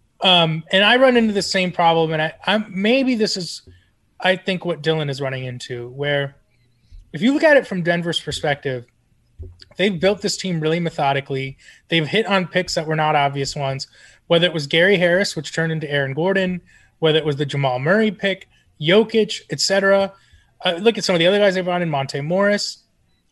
Um, and I run into the same problem. And I, I'm maybe this is, I think, what Dylan is running into, where if you look at it from Denver's perspective, they've built this team really methodically. They've hit on picks that were not obvious ones. Whether it was Gary Harris, which turned into Aaron Gordon, whether it was the Jamal Murray pick, Jokic, et cetera. Uh, look at some of the other guys they've brought in, Monte Morris.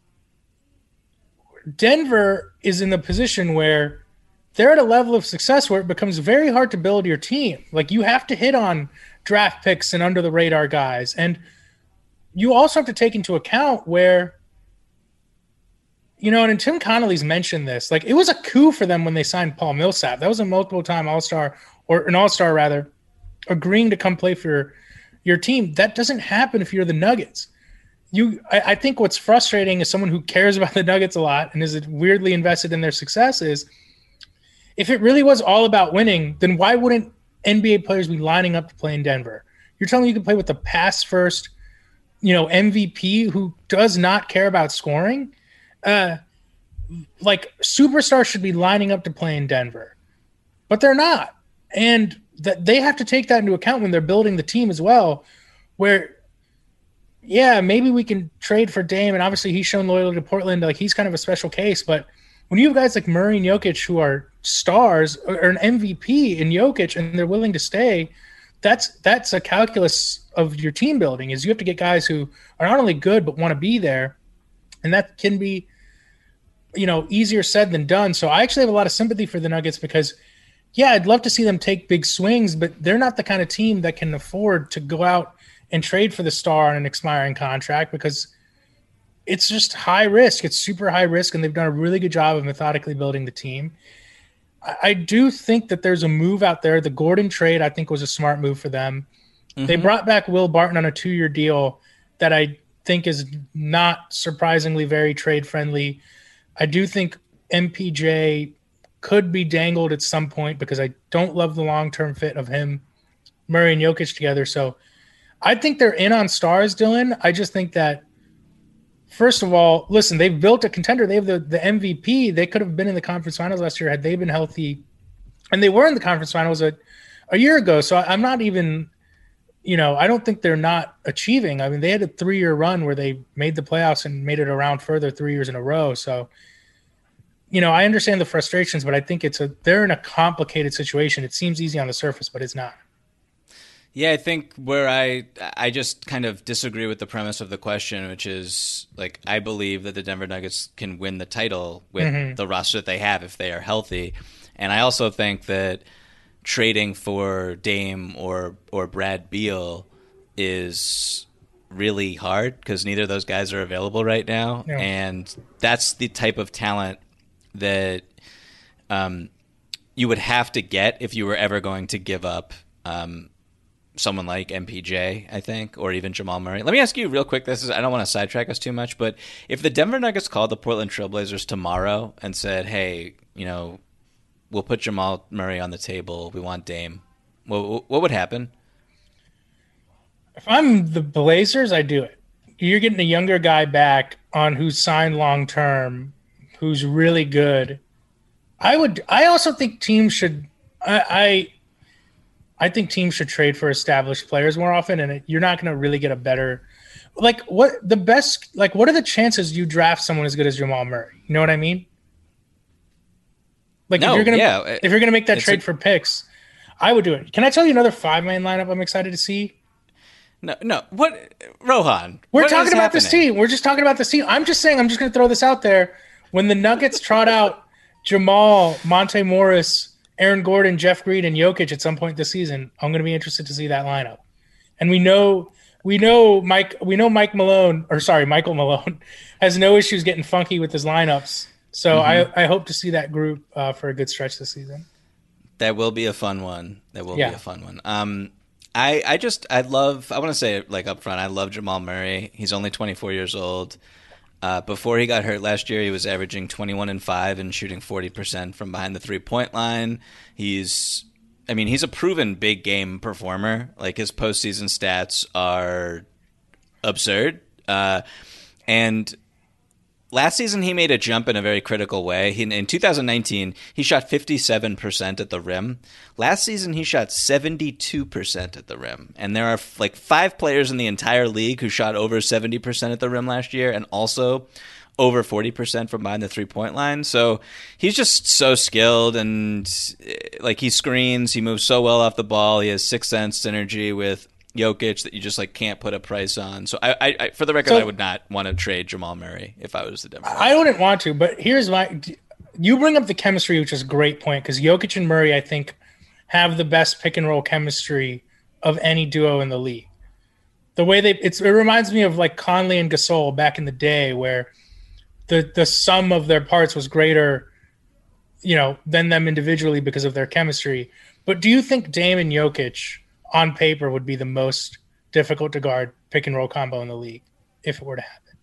Denver is in the position where they're at a level of success where it becomes very hard to build your team. Like you have to hit on draft picks and under the radar guys. And you also have to take into account where, you know, and Tim Connolly's mentioned this, like it was a coup for them when they signed Paul Millsap. That was a multiple time all-star or an all-star rather, agreeing to come play for your team. That doesn't happen if you're the Nuggets. You, I, I think what's frustrating as someone who cares about the Nuggets a lot and is weirdly invested in their success is if it really was all about winning, then why wouldn't N B A players be lining up to play in Denver? You're telling me you can play with the pass first, you know, M V P who does not care about scoring? Uh, like superstars should be lining up to play in Denver, but they're not. And that they have to take that into account when they're building the team as well, where yeah, maybe we can trade for Dame, and obviously he's shown loyalty to Portland. Like he's kind of a special case, but when you have guys like Murray and Jokic who are stars or an M V P in Jokic and they're willing to stay, that's that's a calculus of your team building. Is you have to get guys who are not only good but want to be there, and that can be, you know, easier said than done. So I actually have a lot of sympathy for the Nuggets because, yeah, I'd love to see them take big swings, but they're not the kind of team that can afford to go out and trade for the star on an expiring contract because it's just high risk. It's super high risk, and they've done a really good job of methodically building the team. I, I do think that there's a move out there. The Gordon trade, I think, was a smart move for them. Mm-hmm. They brought back Will Barton on a two-year deal that I think is not surprisingly very trade-friendly. I do think M P J could be dangled at some point because I don't love the long-term fit of him, Murray and Jokic together. So I think they're in on stars, Dylan. I just think that, first of all, listen, they've built a contender. They have the, the M V P. They could have been in the conference finals last year had they been healthy. And they were in the conference finals a, a year ago. So I'm not even, you know, I don't think they're not achieving. I mean, they had a three-year run where they made the playoffs and made it around further three years in a row. So, you know, I understand the frustrations, but I think it's a they're in a complicated situation. It seems easy on the surface, but it's not. Yeah, I think where I I just kind of disagree with the premise of the question, which is like I believe that the Denver Nuggets can win the title with mm-hmm. the roster that they have if they are healthy. And I also think that trading for Dame or or Brad Beal is really hard because neither of those guys are available right now. Yeah. And that's the type of talent that um, you would have to get if you were ever going to give up um, someone like M P J, I think, or even Jamal Murray. Let me ask you real quick. This is I don't want to sidetrack us too much, but if the Denver Nuggets called the Portland Trailblazers tomorrow and said, hey, you know, we'll put Jamal Murray on the table, we want Dame, what, what would happen? If I'm the Blazers, I do it. You're getting a younger guy back on who's signed long-term, who's really good. I would. I also think teams should I, I I think teams should trade for established players more often, and it, you're not going to really get a better, like what the best, like what are the chances you draft someone as good as Jamal Murray? You know what I mean? Like no, if you're gonna yeah, if you're gonna make that trade a, for picks, I would do it. Can I tell you another five man lineup I'm excited to see? No, no. What, Rohan? We're what talking about happening? this team. We're just talking about this team. I'm just saying. I'm just going to throw this out there. When the Nuggets trot out Jamal, Monte Morris, Aaron Gordon, Jeff Green, and Jokic at some point this season, I'm going to be interested to see that lineup. And we know, we know Mike, we know Mike Malone, or sorry, Michael Malone, has no issues getting funky with his lineups. So mm-hmm. I, I hope to see that group uh, for a good stretch this season. That will be a fun one. That will yeah. be a fun one. Um, I, I just I love I want to say it like up front I love Jamal Murray. He's only twenty-four years old. Uh, before he got hurt last year, he was averaging twenty-one and five and shooting forty percent from behind the three point line. He's I mean he's a proven big game performer. Like his postseason stats are absurd. Uh, and last season, he made a jump in a very critical way. He, in two thousand nineteen, he shot fifty-seven percent at the rim. Last season, he shot seventy-two percent at the rim. And there are like five players in the entire league who shot over seventy percent at the rim last year and also over forty percent from behind the three-point line. So he's just so skilled and like he screens. He moves so well off the ball. He has sixth sense synergy with Jokic that you just like can't put a price on. So I, I, I for the record, so, I would not want to trade Jamal Murray if I was the Denver. I wouldn't want to, but here's my. You bring up the chemistry, which is a great point because Jokic and Murray, I think, have the best pick and roll chemistry of any duo in the league. The way they, it's, it reminds me of like Conley and Gasol back in the day, where the the sum of their parts was greater, you know, than them individually because of their chemistry. But do you think Dame and Jokic on paper would be the most difficult to guard pick and roll combo in the league if it were to happen?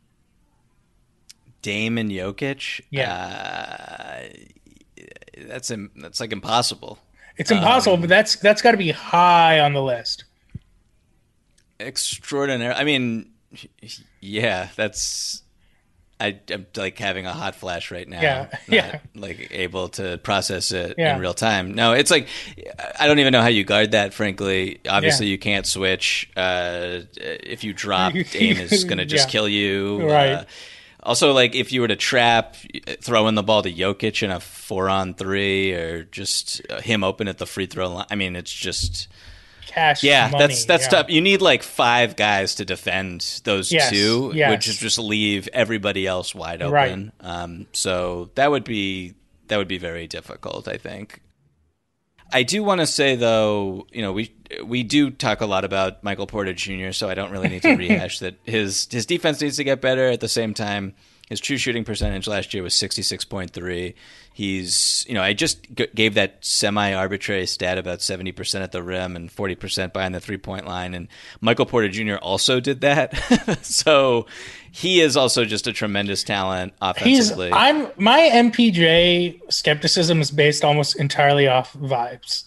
Dame and Jokic? Yeah. Uh, that's Im- that's like impossible. It's impossible, um, but that's that's got to be high on the list. Extraordinary. I mean, yeah, that's I, I'm like having a hot flash right now. Yeah, not, yeah. Like able to process it Yeah. in real time. No, it's like I don't even know how you guard that. Frankly, obviously Yeah. you can't switch. Uh, if you drop, aim is going to just Yeah. kill you. Right. Uh, also, like if you were to trap, throwing the ball to Jokic in a four on three, or just uh, him open at the free throw line. I mean, it's just. Cash Yeah, money. that's that's yeah. tough. You need like five guys to defend those Yes, two, yes. which is just leave everybody else wide open. Right. Um, so that would be that would be very difficult, I think. I do want to say though, you know, we we do talk a lot about Michael Porter Junior, so I don't really need to rehash that. His his defense needs to get better. At the same time, his true shooting percentage last year was sixty-six point three. He's, you know, I just g- gave that semi-arbitrary stat about seventy percent at the rim and forty percent behind the three-point line, and Michael Porter Junior also did that. So he is also just a tremendous talent He's offensively. I'm my M P J skepticism is based almost entirely off vibes.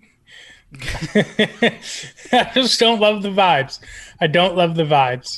I just don't love the vibes. I don't love the vibes.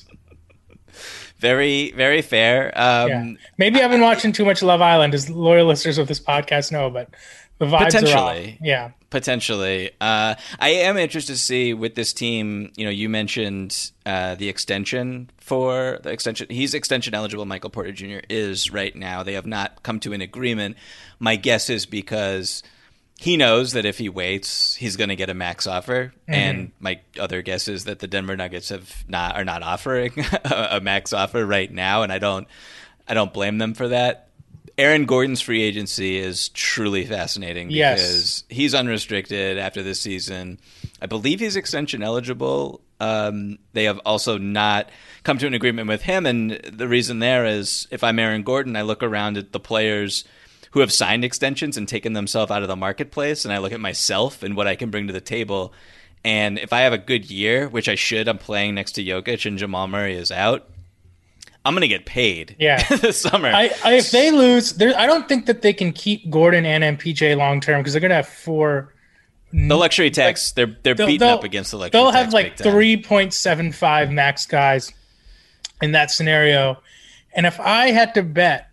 Very, very fair. Um, Yeah. Maybe I've been watching too much Love Island, as loyal listeners of this podcast know, but the vibes are off. Potentially. Yeah. Potentially. Uh, I am interested to see with this team, you know, you mentioned uh, the extension for the extension. He's extension eligible. Michael Porter Junior is right now. They have not come to an agreement. My guess is because he knows that if he waits, he's going to get a max offer. Mm-hmm. And my other guess is that the Denver Nuggets have not are not offering a, a max offer right now, and I don't I don't blame them for that. Aaron Gordon's free agency is truly fascinating because Yes. he's unrestricted after this season. I believe he's extension eligible. Um, they have also not come to an agreement with him, and the reason there is if I'm Aaron Gordon, I look around at the players who have signed extensions and taken themselves out of the marketplace, and I look at myself and what I can bring to the table. And if I have a good year, which I should, I'm playing next to Jokic and Jamal Murray is out, I'm going to get paid Yeah. this summer. I, I if they lose, there I don't think that they can keep Gordon and M P J long term because they're gonna have four. The luxury tax, they're they're They'll- beating they'll- up against the luxury They'll tax. have like big time. three point seven five max guys in that scenario, and if I had to bet,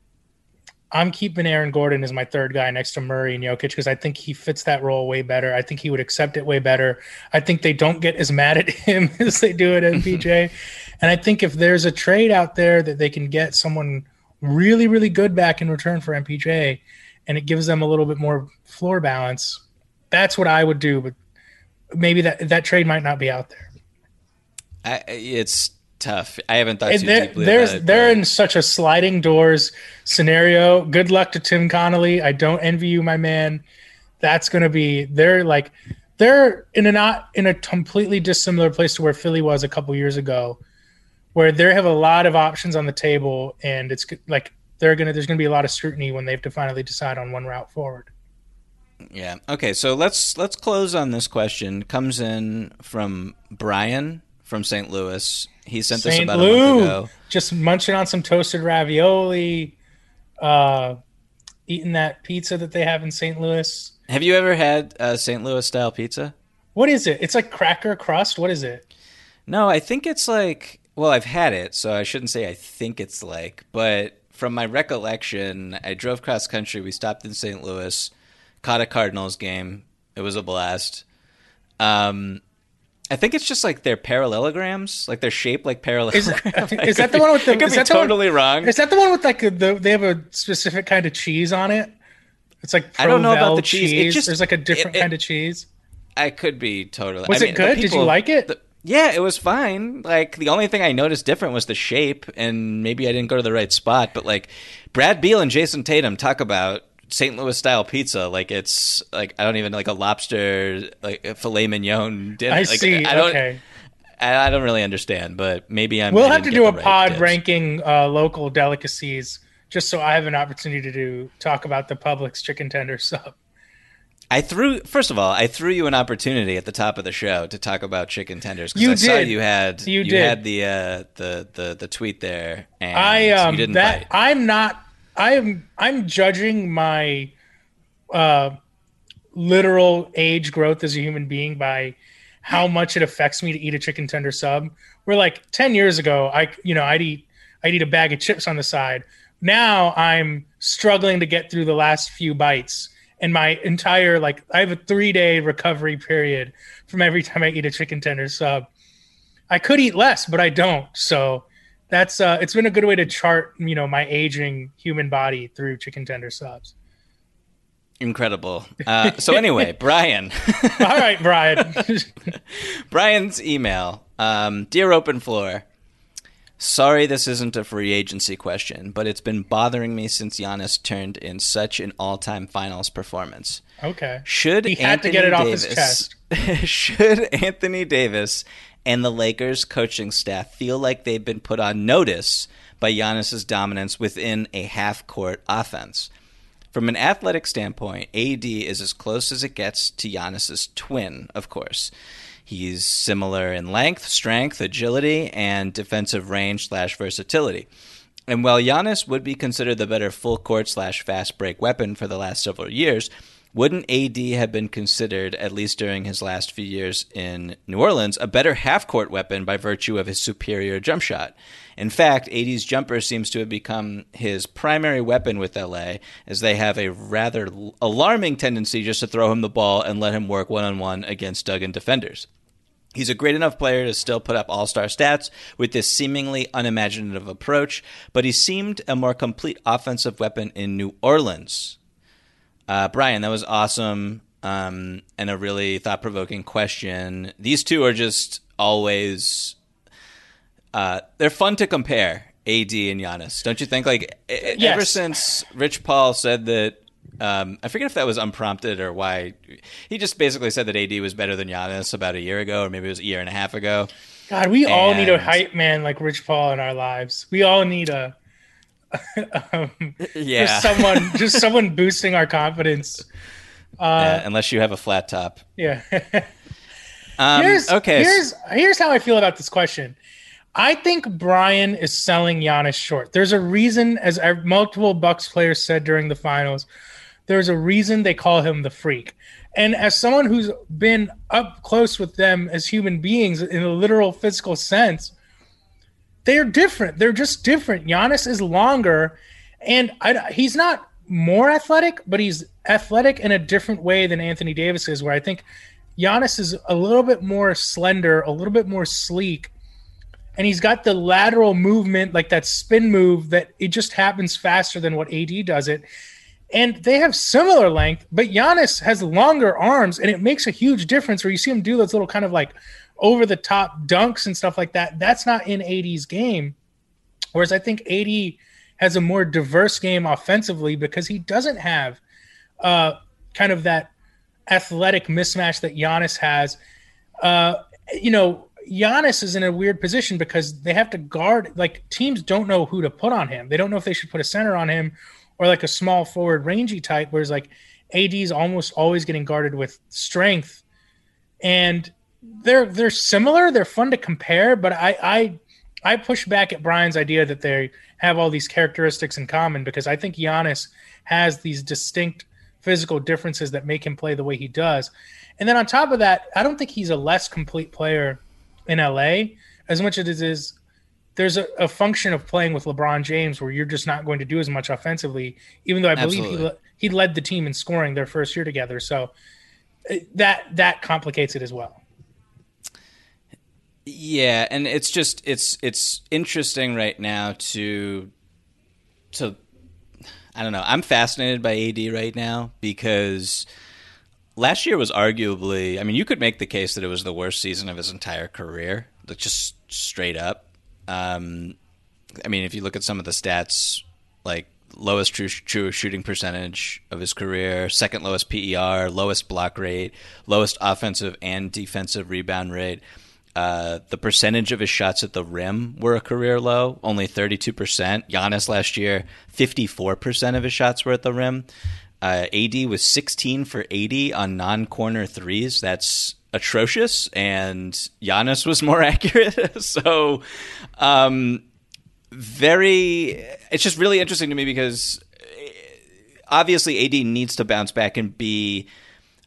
I'm keeping Aaron Gordon as my third guy next to Murray and Jokic because I think he fits that role way better. I think he would accept it way better. I think they don't get as mad at him as they do at M P J. And I think if there's a trade out there that they can get someone really, really good back in return for M P J and it gives them a little bit more floor balance, that's what I would do. But maybe that, that trade might not be out there. I, it's tough. I haven't thought And too they're, deeply there's, about it. they're but- in such a sliding doors scenario. Good luck to Tim Connolly. I don't envy you, my man. That's going to be, they're like, they're in a not in a completely dissimilar place to where Philly was a couple years ago, where they have a lot of options on the table, and it's like they're gonna there's gonna be a lot of scrutiny when they have to finally decide on one route forward. Yeah. Okay. So let's let's close on this question. Comes in from Brian from Saint Louis. He sent this Saint about a Lou, month ago. just munching on some toasted ravioli, uh, eating that pizza that they have in Saint Louis. Have you ever had uh, Saint Louis style pizza? What is it? It's like cracker crust. What is it? No, I think it's like. Well, I've had it, so I shouldn't say I think it's like. But from my recollection, I drove cross country. We stopped in Saint Louis, caught a Cardinals game. It was a blast. Um, I think it's just like they're parallelograms, like they're shaped like parallelograms. Is, is that the one with the? I could is be that the one- totally wrong. Is that the one with like a, the? They have a specific kind of cheese on it. It's like I don't know about Provel the cheese. It just- There's like a different it- it- kind of cheese. I could be totally. Was I it mean, the good? Did you people- like it? the- yeah, it was fine. Like the only thing I noticed different was the shape, and maybe I didn't go to the right spot. But like Brad Beal and Jason Tatum talk about Saint Louis style pizza, like it's like I don't even like a lobster, like a filet mignon dinner. I like, see. I don't, Okay. I, I don't really understand, but maybe I'm. We'll I have to didn't do a get the right pod tips. ranking uh, local delicacies, just so I have an opportunity to do, talk about the Publix chicken tender sub. I threw first of all, I threw you an opportunity at the top of the show to talk about chicken tenders because You I saw did. you had You did. had the uh, the the the tweet there, and I um you didn't that bite. I'm not. I'm I'm judging my uh, literal age growth as a human being by how much it affects me to eat a chicken tender sub. Where like ten years ago, I you know I'd eat I'd eat a bag of chips on the side. Now I'm struggling to get through the last few bites. And my entire, like, I have a three-day recovery period from every time I eat a chicken tender sub. I could eat less, but I don't. So that's uh, it's been a good way to chart, you know, my aging human body through chicken tender subs. Incredible. Uh, so anyway, Brian. All right, Brian. Brian's email. Um, Dear Open Floor, sorry this isn't a free agency question, but it's been bothering me since Giannis turned in such an all-time finals performance. Okay. Should he had Anthony to get it Davis, off his chest. Should Anthony Davis and the Lakers coaching staff feel like they've been put on notice by Giannis's dominance within a half-court offense? From an athletic standpoint, A D is as close as it gets to Giannis's twin, of course. He's similar in length, strength, agility, and defensive range slash versatility. And while Giannis would be considered the better full-court slash fast-break weapon for the last several years, wouldn't A D have been considered, at least during his last few years in New Orleans, a better half-court weapon by virtue of his superior jump shot? In fact, A D's jumper seems to have become his primary weapon with L A, as they have a rather alarming tendency just to throw him the ball and let him work one-on-one against Duggan defenders. He's a great enough player to still put up all-star stats with this seemingly unimaginative approach, but he seemed a more complete offensive weapon in New Orleans. Uh, Brian, that was awesome um, and a really thought-provoking question. These two are just always uh, – they're fun to compare, A D and Giannis. Don't you think? Like yes. Ever since Rich Paul said that um, – I forget if that was unprompted or why – he just basically said that A D was better than Giannis about a year ago, or maybe it was a year and a half ago. God, we and, all need a hype man like Rich Paul in our lives. We all need a – um, yeah, just someone, just someone boosting our confidence. Uh, yeah, unless you have a flat top. Yeah. um, here's, okay. Here's here's how I feel about this question. I think Brian is selling Giannis short. There's a reason, as multiple Bucks players said during the finals, there's a reason they call him the Freak. And as someone who's been up close with them as human beings in a literal physical sense, they're different. They're just different. Giannis is longer, and I, he's not more athletic, but he's athletic in a different way than Anthony Davis is, where I think Giannis is a little bit more slender, a little bit more sleek, and he's got the lateral movement, like that spin move, that it just happens faster than what A D does it. And they have similar length, but Giannis has longer arms, and it makes a huge difference where you see him do those little kind of like over-the-top dunks and stuff like that. That's not in A D's game. Whereas I think A D has a more diverse game offensively because he doesn't have uh, kind of that athletic mismatch that Giannis has. Uh, you know, Giannis is in a weird position because they have to guard – like teams don't know who to put on him. They don't know if they should put a center on him or like a small forward rangy type, whereas like A D is almost always getting guarded with strength. And – They're they're similar. They're fun to compare, but I, I I push back at Brian's idea that they have all these characteristics in common because I think Giannis has these distinct physical differences that make him play the way he does. And then on top of that, I don't think he's a less complete player in L A as much as it is. There's a, a function of playing with LeBron James where you're just not going to do as much offensively, even though I believe he he led the team in scoring their first year together. So that that complicates it as well. Yeah, and it's just it's it's interesting right now to to I don't know. I'm fascinated by A D right now because last year was arguably, I mean, you could make the case that it was the worst season of his entire career, like just straight up. Um, I mean, if you look at some of the stats, like lowest true, true shooting percentage of his career, second lowest P E R, lowest block rate, lowest offensive and defensive rebound rate. Uh, the percentage of his shots at the rim were a career low, only thirty-two percent. Giannis last year, fifty-four percent of his shots were at the rim. Uh, A D was sixteen for eighty on non-corner threes. That's atrocious, and Giannis was more accurate. so um, very – it's just really interesting to me because obviously A D needs to bounce back and be –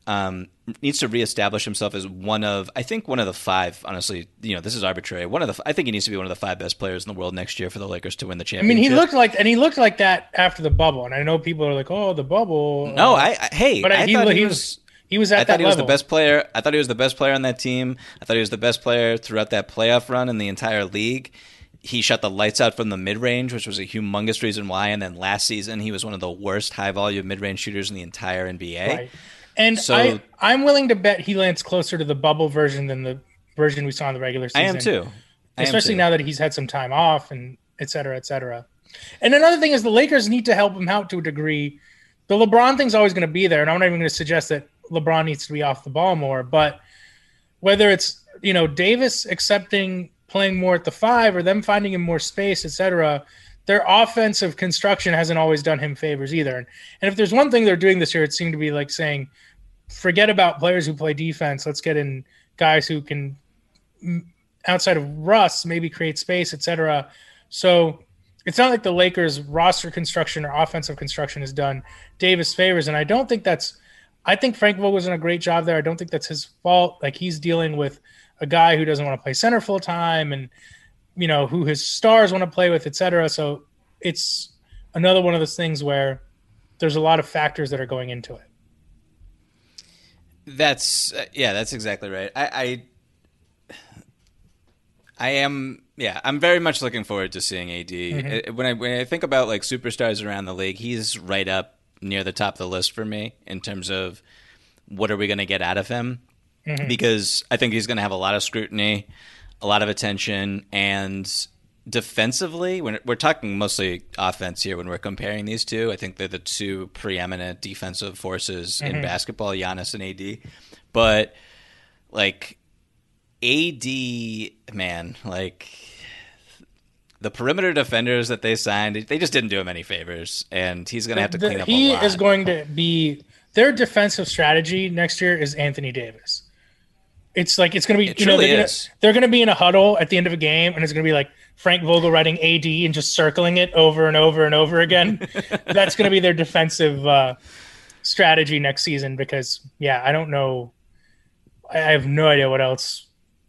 um, needs to reestablish himself as one of, I think one of the five, honestly, you know, this is arbitrary. One of the, I think he needs to be one of the five best players in the world next year for the Lakers to win the I championship. mean, he looked like, and he looked like that after the bubble. And I know people are like, "Oh, the bubble." No, uh, I, I hey, but I he, thought he, he was, was. he was at I that thought he was level. the best player. I thought he was the best player on that team. I thought he was the best player throughout that playoff run in the entire league. He shot the lights out from the mid-range, which was a humongous reason why. And then last season, he was one of the worst high-volume mid-range shooters in the entire N B A. Right. And So- I, I'm willing to bet he lands closer to the bubble version than the version we saw in the regular season. I am too. I am Especially too. now that he's had some time off and et cetera, et cetera. And another thing is the Lakers need to help him out to a degree. The LeBron thing's always going to be there, and I'm not even going to suggest that LeBron needs to be off the ball more. But whether it's, you know, Davis accepting playing more at the five or them finding him more space, et cetera, their offensive construction hasn't always done him favors either. And, and if there's one thing they're doing this year, it seemed to be like saying, forget about players who play defense. Let's get in guys who can, outside of Russ, maybe create space, et cetera. So it's not like the Lakers roster construction or offensive construction has done Davis favors. And I don't think that's, I think Frank Vogel's done a great job there. I don't think that's his fault. Like, he's dealing with a guy who doesn't want to play center full time and, you know, who his stars want to play with, et cetera. So it's another one of those things where there's a lot of factors that are going into it. That's uh, yeah, that's exactly right. I, I I am yeah, I'm very much looking forward to seeing A D. Mm-hmm. Uh, When I when I think about like superstars around the league, he's right up near the top of the list for me in terms of what are we going to get out of him? Mm-hmm. Because I think he's going to have a lot of scrutiny, a lot of attention, and defensively, when we're talking mostly offense here when we're comparing these two, I think they're the two preeminent defensive forces mm-hmm. in basketball, Giannis and A D. But like A D, man, like the perimeter defenders that they signed, they just didn't do him any favors, and he's going to have to clean the, up he a lot. He is going to be their defensive strategy next year is Anthony Davis. It's like it's going to be, it you know, truly they're gonna, is. they're going to be in a huddle at the end of a game, and it's going to be like Frank Vogel writing A D and just circling it over and over and over again. That's going to be their defensive uh, strategy next season because, yeah, I don't know. I have no idea what else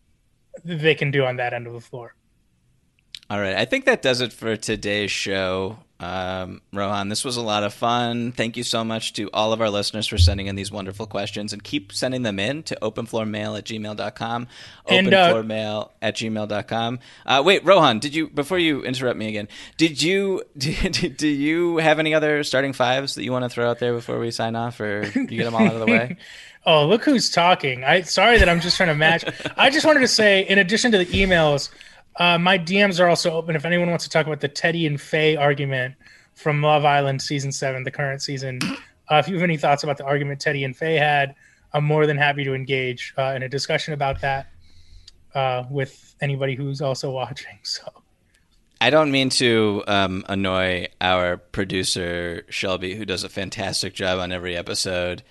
they can do on that end of the floor. All right. I think that does it for today's show. Um, Rohan, this was a lot of fun. Thank you so much to all of our listeners for sending in these wonderful questions, and keep sending them in to openfloormail at gmail dot com, openfloormail uh, at gmail dot com. Uh, wait, Rohan, did you, before you interrupt me again, did you, did, do you have any other starting fives that you want to throw out there before we sign off, or you get them all out of the way? Oh, look who's talking. I sorry that I'm just trying to match. I just wanted to say, in addition to the emails, Uh, my D Ms are also open if anyone wants to talk about the Teddy and Faye argument from Love Island season seven, the current season. Uh, if you have any thoughts about the argument Teddy and Faye had, I'm more than happy to engage uh, in a discussion about that uh, with anybody who's also watching. So, I don't mean to um, annoy our producer, Shelby, who does a fantastic job on every episode,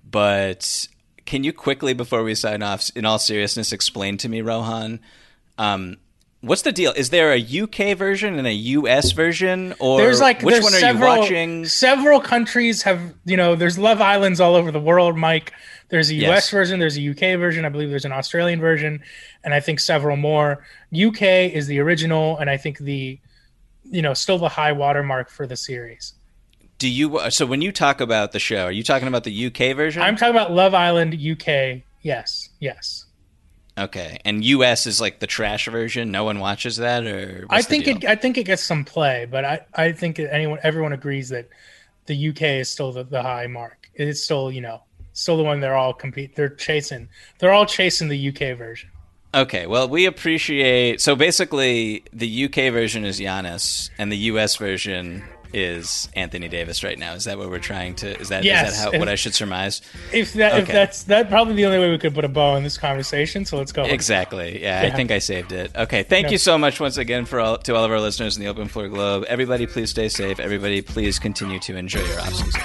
but can you quickly, before we sign off, in all seriousness, explain to me, Rohan, um, what's the deal? Is there a U K version and a U S version, or there's like which there's one are several, you watching? Several countries have, you know, there's Love Islands all over the world, Mike. There's a U S Yes. version, there's a U K version, I believe there's an Australian version, and I think several more. U K is the original, and I think the, you know, still the high watermark for the series. Do you? So when you talk about the show, are you talking about the U K version? I'm talking about Love Island U K. Yes, yes. Okay, and U S is like the trash version. No one watches that, or I what's the think deal? it. I think it gets some play, but I, I think anyone, everyone agrees that the U K is still the, the high mark. It's still, you know, still the one they're all compete. They're chasing. They're all chasing the U K version. Okay, well, we appreciate. So basically, the U K version is Giannis, and the U S version is Anthony Davis right now. Is that what we're trying to? Is that Yes. is that how, what I should surmise? If that, if Okay. that's that, probably the only way we could put a bow on this conversation. So let's go. Exactly. Yeah, Yeah. I think I saved it. Okay, thank No. you so much once again for all to all of our listeners in the Open Floor Globe. Everybody, please stay safe. Everybody, please continue to enjoy your off season.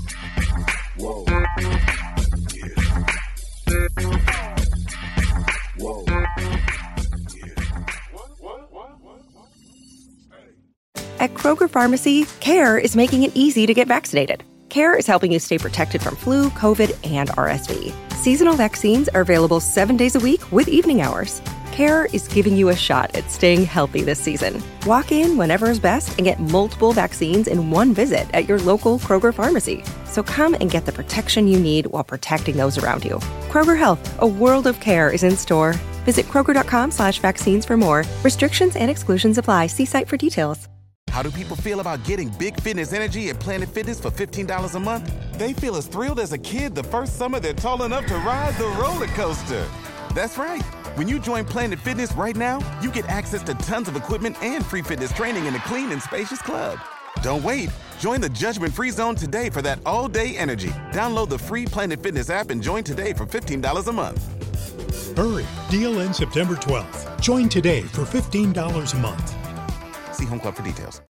Whoa. Whoa. At Kroger Pharmacy, CARE is making it easy to get vaccinated. CARE is helping you stay protected from flu, COVID, and R S V. Seasonal vaccines are available seven days a week with evening hours. CARE is giving you a shot at staying healthy this season. Walk in whenever is best and get multiple vaccines in one visit at your local Kroger pharmacy. So come and get the protection you need while protecting those around you. Kroger Health, a world of care is in store. Visit Kroger.com slash vaccines for more. Restrictions and exclusions apply. See site for details. How do people feel about getting big fitness energy at Planet Fitness for fifteen dollars a month? They feel as thrilled as a kid the first summer they're tall enough to ride the roller coaster. That's right. When you join Planet Fitness right now, you get access to tons of equipment and free fitness training in a clean and spacious club. Don't wait. Join the judgment-free zone today for that all-day energy. Download the free Planet Fitness app and join today for fifteen dollars a month. Hurry, deal ends September twelfth. Join today for fifteen dollars a month. See Home Club for details.